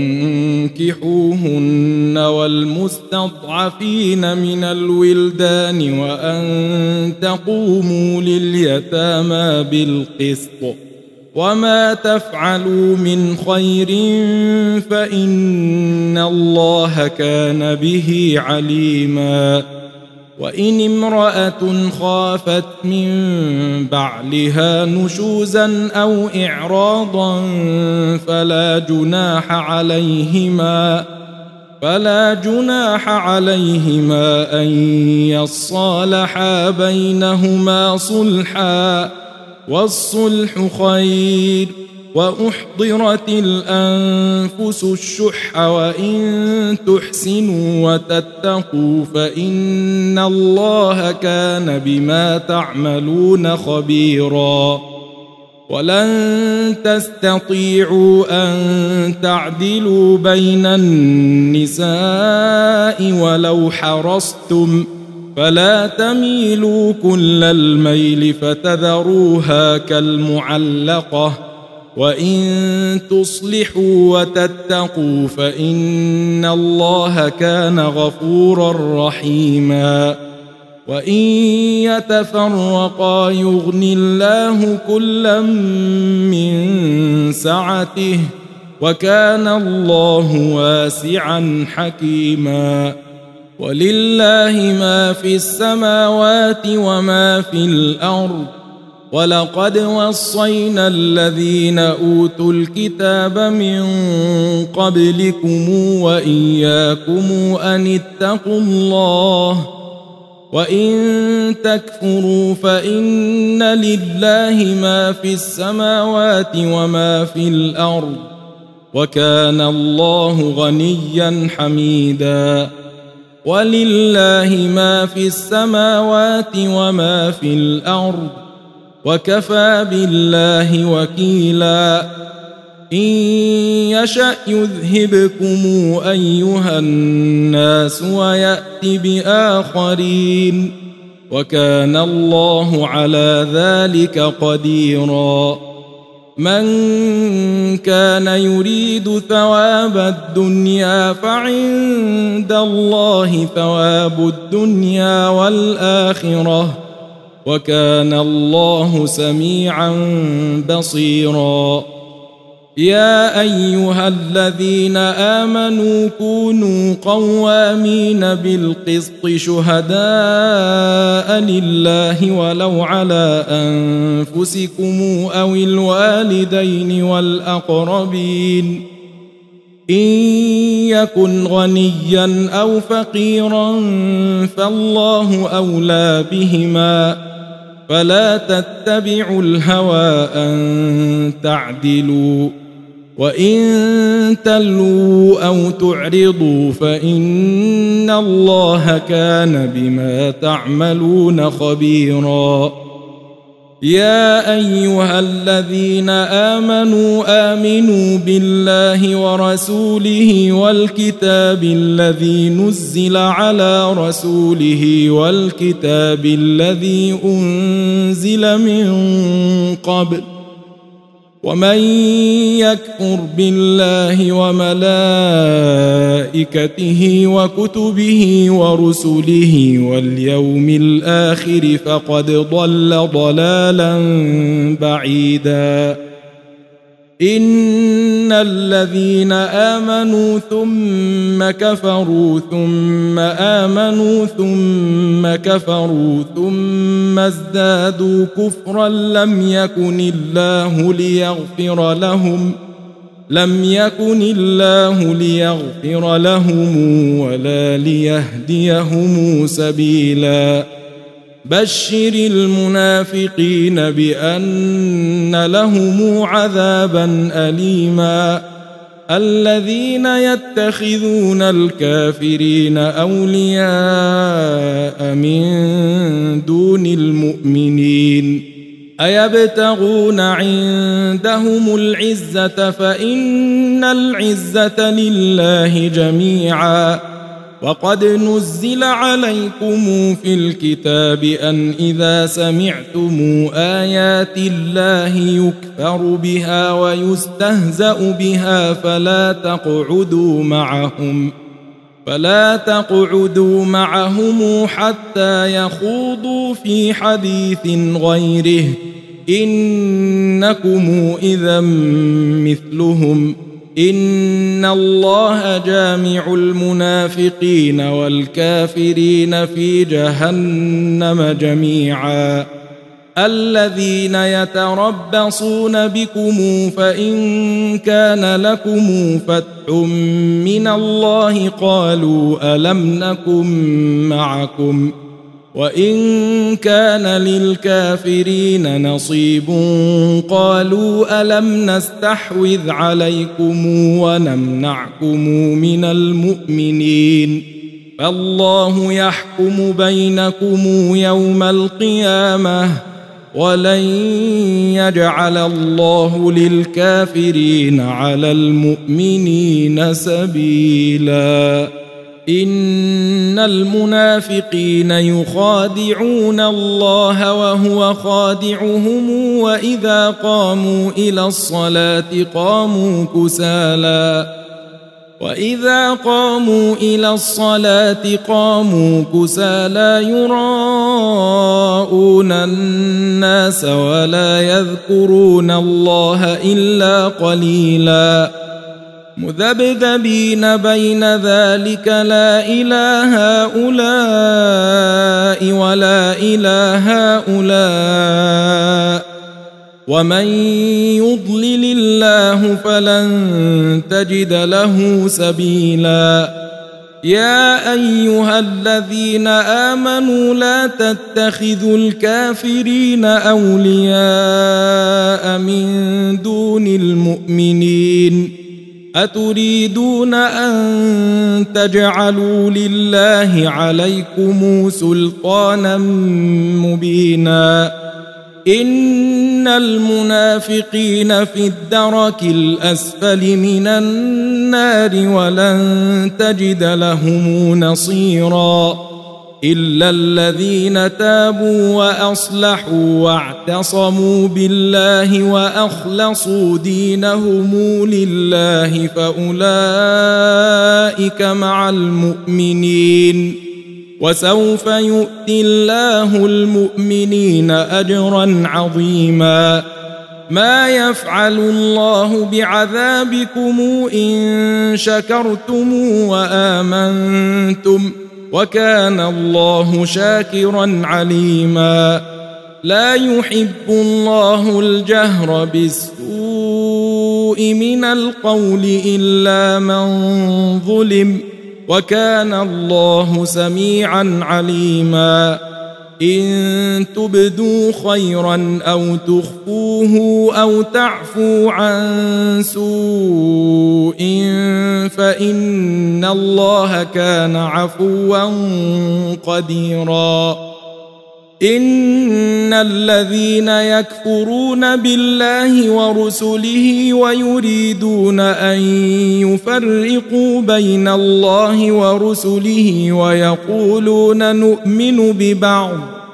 A: تنكحوهن والمستضعفين من الولدان وأن تقوموا لليتامى بالقسط وما تفعلوا من خير فإن الله كان به عليما وإن امرأة خافت من بعلها نشوزا أو إعراضا فلا جناح عليهما فلا جناح عليهما أن يصالحا بينهما صلحا والصلح خير وأحضرت الأنفس الشح وإن تحسنوا وتتقوا فإن الله كان بما تعملون خبيرا ولن تستطيعوا أن تعدلوا بين النساء ولو حرصتم فلا تميلوا كل الميل فتذروها كالمعلقة وإن تصلحوا وتتقوا فإن الله كان غفورا رحيما وإن يتفرقا يغن الله كلا من سعته وكان الله واسعا حكيما ولله ما في السماوات وما في الأرض ولقد وصينا الذين أوتوا الكتاب من قبلكم وإياكم أن اتقوا الله وإن تكفروا فإن لله ما في السماوات وما في الأرض وكان الله غنيا حميدا ولله ما في السماوات وما في الأرض وكفى بالله وكيلا إن يشأ يذهبكم أيها الناس ويأت بآخرين وكان الله على ذلك قديرا من كان يريد ثواب الدنيا فعند الله ثواب الدنيا والآخرة وكان الله سميعا بصيرا. يا أيها الذين آمنوا كونوا قوامين بالقسط شهداء لله ولو على أنفسكم أو الوالدين والأقربين إن يكن غنيا أو فقيرا فالله أولى بهما فلا تتبعوا الهوى أن تعدلوا وإن تلووا أو تعرضوا فإن الله كان بما تعملون خبيرا. يا أيها الذين آمنوا آمنوا بالله ورسوله والكتاب الذي نزل على رسوله والكتاب الذي أنزل من قبل ومن يكفر بالله وملائكته وكتبه ورسله واليوم الآخر فقد ضل ضلالا بعيدا. إن الذين آمنوا ثم كفروا ثم آمنوا ثم كفروا ثم ازدادوا كفرا لم يكن الله ليغفر لهم لم يكن الله ليغفر لهم ولا ليهديهم سبيلا. بشر المنافقين بأن لهم عذابا أليما. الذين يتخذون الكافرين أولياء من دون المؤمنين أيبتغون عندهم العزة فإن العزة لله جميعا. وقد نزل عليكم في الكتاب أن إذا سمعتم آيات الله يكفر بها ويستهزأ بها فلا تقعدوا معهم فلا تقعدوا معهم حتى يخوضوا في حديث غيره إنكم إذا مثلهم إن الله جامع المنافقين والكافرين في جهنم جميعا. الذين يتربصون بكم فإن كان لكم فتح من الله قالوا ألم نكن معكم وإن كان للكافرين نصيب قالوا ألم نستحوذ عليكم ونمنعكم من المؤمنين فالله يحكم بينكم يوم القيامة ولن يجعل الله للكافرين على المؤمنين سبيلا. إن المنافقين يخادعون الله وهو خادعهم وإذا قاموا إلى الصلاة قاموا كسالى وإذا قاموا إلى الصلاة قاموا كسالى يراءون الناس ولا يذكرون الله إلا قليلا. مذبذبين بين ذلك لا إله هؤلاء ولا إله هؤلاء ومن يضلل الله فلن تجد له سبيلا. يا أيها الذين آمنوا لا تتخذوا الكافرين أولياء من دون المؤمنين أتريدون أن تجعلوا لله عليكم سلطانا مبينا. إن المنافقين في الدرك الأسفل من النار ولن تجد لهم نصيرا. إلا الذين تابوا وأصلحوا واعتصموا بالله وأخلصوا دينهم لله فأولئك مع المؤمنين وسوف يؤتي الله المؤمنين أجرا عظيما ما يفعل الله بعذابكم إن شكرتم وآمنتم وكان الله شاكرا عليما لا يحب الله الجهر بالسوء من القول إلا من ظلم وكان الله سميعا عليما إن تبدوا خيرا أو تخفوه أو تعفوا عن سوء فإن الله كان عفوا قديرا إن الذين يكفرون بالله ورسله ويريدون أن يفرقوا بين الله ورسله ويقولون نؤمن ببعض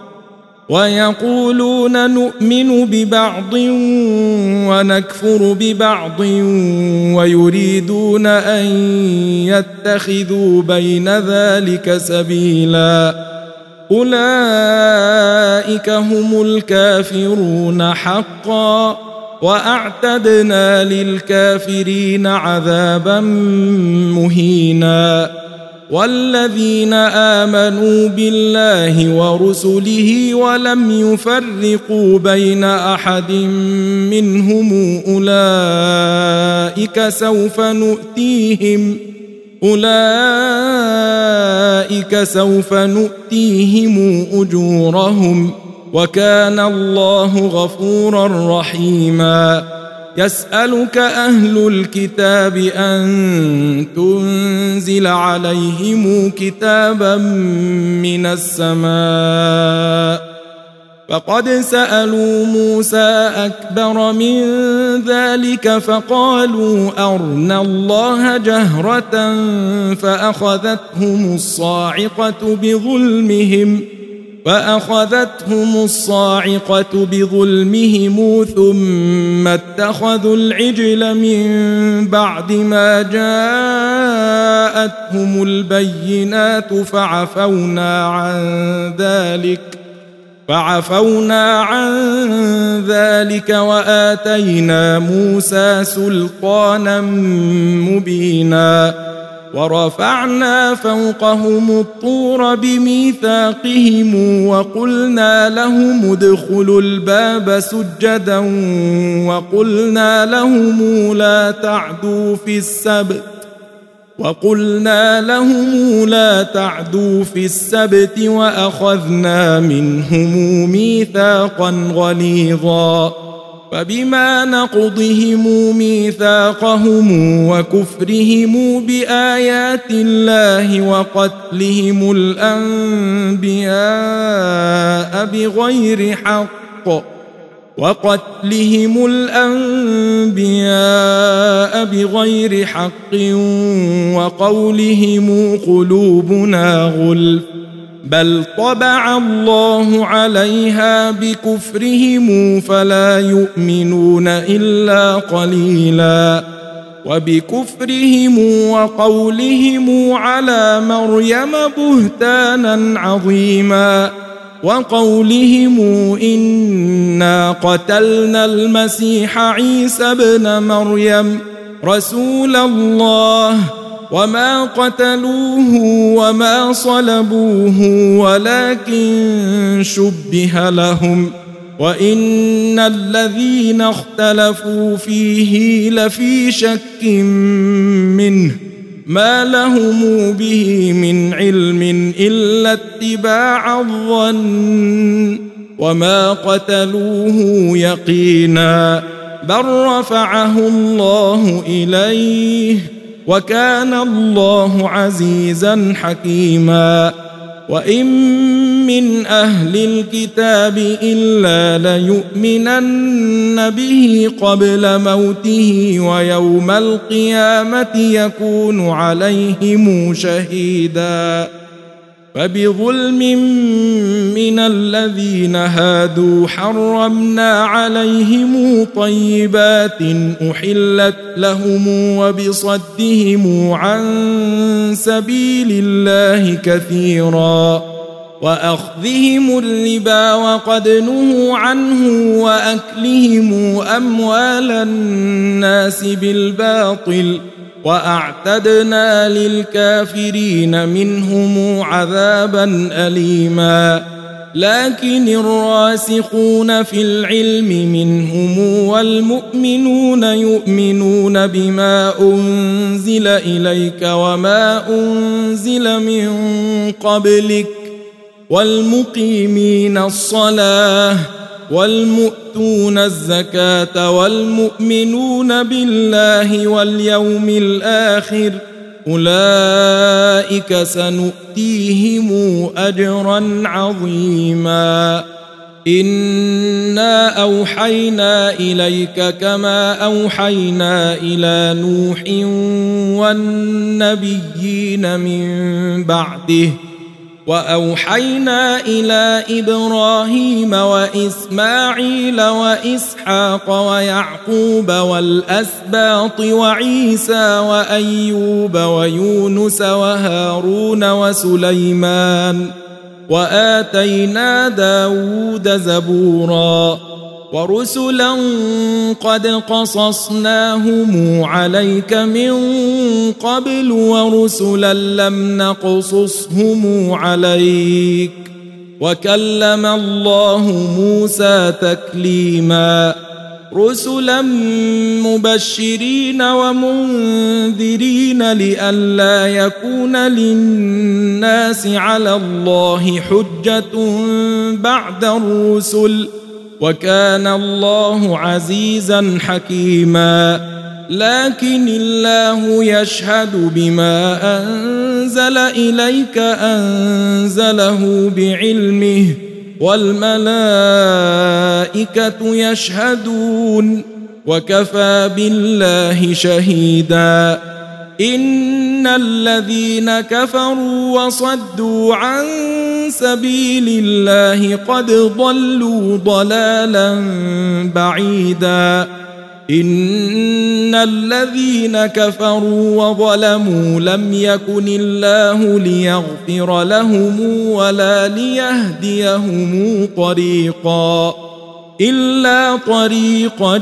A: ويقولون نؤمن ببعض ونكفر ببعض ويريدون أن يتخذوا بين ذلك سبيلا أولئك هم الكافرون حقا وأعتدنا للكافرين عذابا مهينا والذين آمنوا بالله ورسله ولم يفرقوا بين أحد منهم أولئك سوف نؤتيهم أولئك سوف نؤتيهم أجورهم وكان الله غفورا رحيما يسألك أهل الكتاب أن تنزل عليهم كتابا من السماء فقد سألوا موسى أكبر من ذلك فقالوا أرنا الله جهرة فأخذتهم الصاعقة بظلمهم فأخذتهم الصاعقة بظلمهم ثم اتخذوا العجل من بعد ما جاءتهم البينات فعفونا عن ذلك فعفونا عن ذلك وآتينا موسى سلطانا مبينا ورفعنا فوقهم الطور بميثاقهم وقلنا لهم ادخلوا الباب سجدا وقلنا لهم لا تعدوا في السبت وقلنا لهم لا تعدوا في السبت وأخذنا منهم ميثاقا غليظا فبما نقضهم ميثاقهم وكفرهم بآيات الله وقتلهم الأنبياء بغير حق وقتلهم الأنبياء بغير حق وقولهم قلوبنا غلف بل طبع الله عليها بكفرهم فلا يؤمنون إلا قليلا وبكفرهم وقولهم على مريم بهتانا عظيما وقولهم إنا قتلنا المسيح عيسى ابن مريم رسول الله وما قتلوه وما صلبوه ولكن شبه لهم وإن الذين اختلفوا فيه لفي شك منه ما لهم به من علم إلا اتباع الظن وما قتلوه يقينا بل رفعه الله إليه وكان الله عزيزا حكيما وإن من أهل الكتاب إلا ليؤمنن به قبل موته ويوم القيامة يكون عليهم شهيدا فبظلم من الذين هادوا حرمنا عليهم طيبات أحلت لهم وبصدهم عن سبيل الله كثيرا وأخذهم الربا وقد نهوا عنه وأكلهم أموال الناس بالباطل وأعتدنا للكافرين منهم عذابا أليما لكن الراسخون في العلم منهم والمؤمنون يؤمنون بما أنزل إليك وما أنزل من قبلك والمقيمين الصلاة والمؤتون الزكاة والمؤمنون بالله واليوم الآخر أولئك سنؤتيهم أجرا عظيما إنا أوحينا إليك كما أوحينا إلى نوح والنبيين من بعده وأوحينا إلى إبراهيم وإسماعيل وإسحاق ويعقوب والأسباط وعيسى وأيوب ويونس وهارون وسليمان وآتينا داود زبورا ورسلا قد قصصناهم عليك من قبل ورسلا لم نقصصهم عليك وكلم الله موسى تكليما رسلا مبشرين ومنذرين لئلا يكون للناس على الله حجة بعد الرسل وكان الله عزيزا حكيما لكن الله يشهد بما أنزل إليك أنزله بعلمه والملائكة يشهدون وكفى بالله شهيدا إن الذين كفروا وصدوا عن سبيل الله قد ضلوا ضلالا بعيدا إن الذين كفروا وظلموا لم يكن الله ليغفر لهم ولا ليهديهم طريقا إلا طريق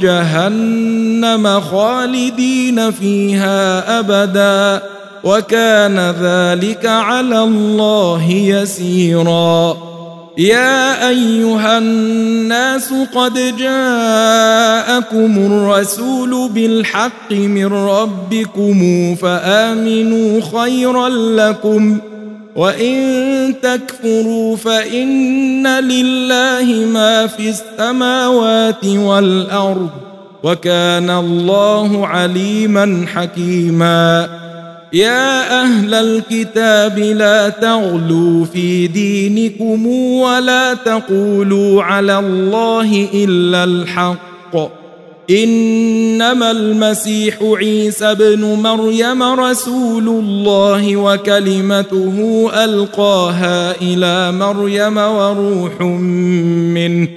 A: جهنم خالدين فيها أبدا وكان ذلك على الله يسيرا يا أيها الناس قد جاءكم الرسول بالحق من ربكم فآمنوا خيرا لكم وإن تكفروا فإن لله ما في السماوات والأرض وكان الله عليما حكيما يا أهل الكتاب لا تغلوا في دينكم ولا تقولوا على الله إلا الحق إنما المسيح عيسى ابن مريم رسول الله وكلمته ألقاها إلى مريم وروح منه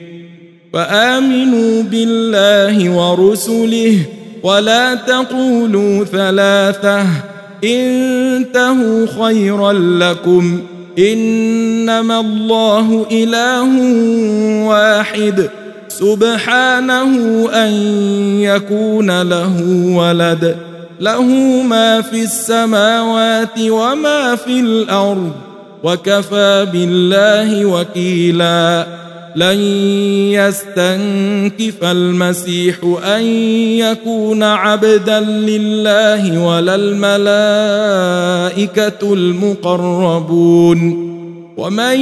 A: فآمنوا بالله ورسله ولا تقولوا ثلاثة انتهوا خيرا لكم إنما الله إله واحد سبحانه أن يكون له ولد له ما في السماوات وما في الأرض وكفى بالله وكيلا لن يستنكف المسيح أن يكون عبدا لله ولا الملائكة المقربون ومن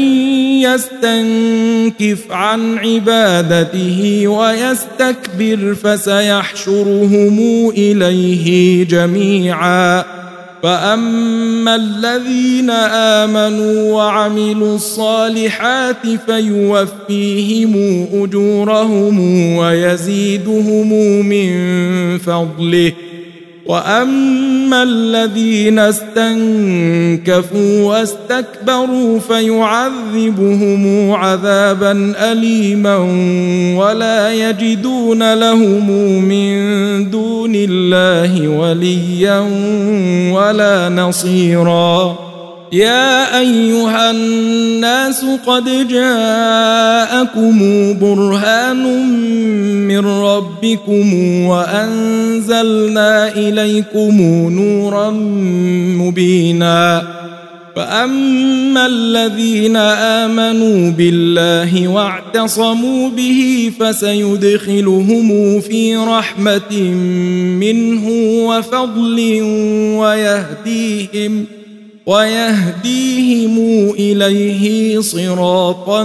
A: يستنكف عن عبادته ويستكبر فسيحشرهم إليه جميعا فأما الذين آمنوا وعملوا الصالحات فيوفيهم أجورهم ويزيدهم من فضله وأما الذين استنكفوا واستكبروا فيعذبهم عذابا أليما ولا يجدون لهم من دون الله وليا ولا نصيرا. يا أيها الناس قد جاءكم برهان من ربكم وأنزلنا إليكم نورا مبينا. فأما الذين آمنوا بالله واعتصموا به فسيدخلهم في رحمة منه وفضل ويهديهم ويهديهم إليه صراطا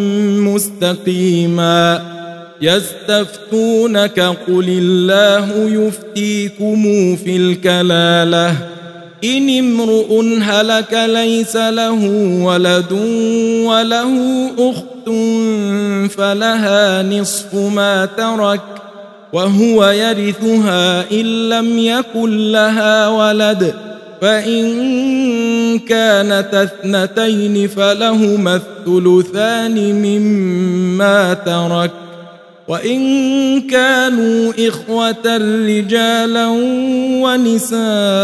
A: مستقيما. يستفتونك قل الله يفتيكم في الكلالة إن امرؤ هلك ليس له ولد وله أخت فلها نصف ما ترك وهو يرثها إن لم يكن لها ولد، فإن كانت اثنتين فلهما الثلثان مما ترك، وإن كانوا إخوة رجالا ونساء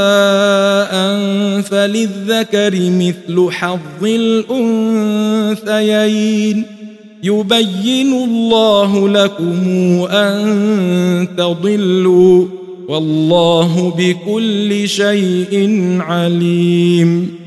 A: فللذكر مثل حظ الأنثيين. يبين الله لكم أن تضلوا والله بكل شيء عليم.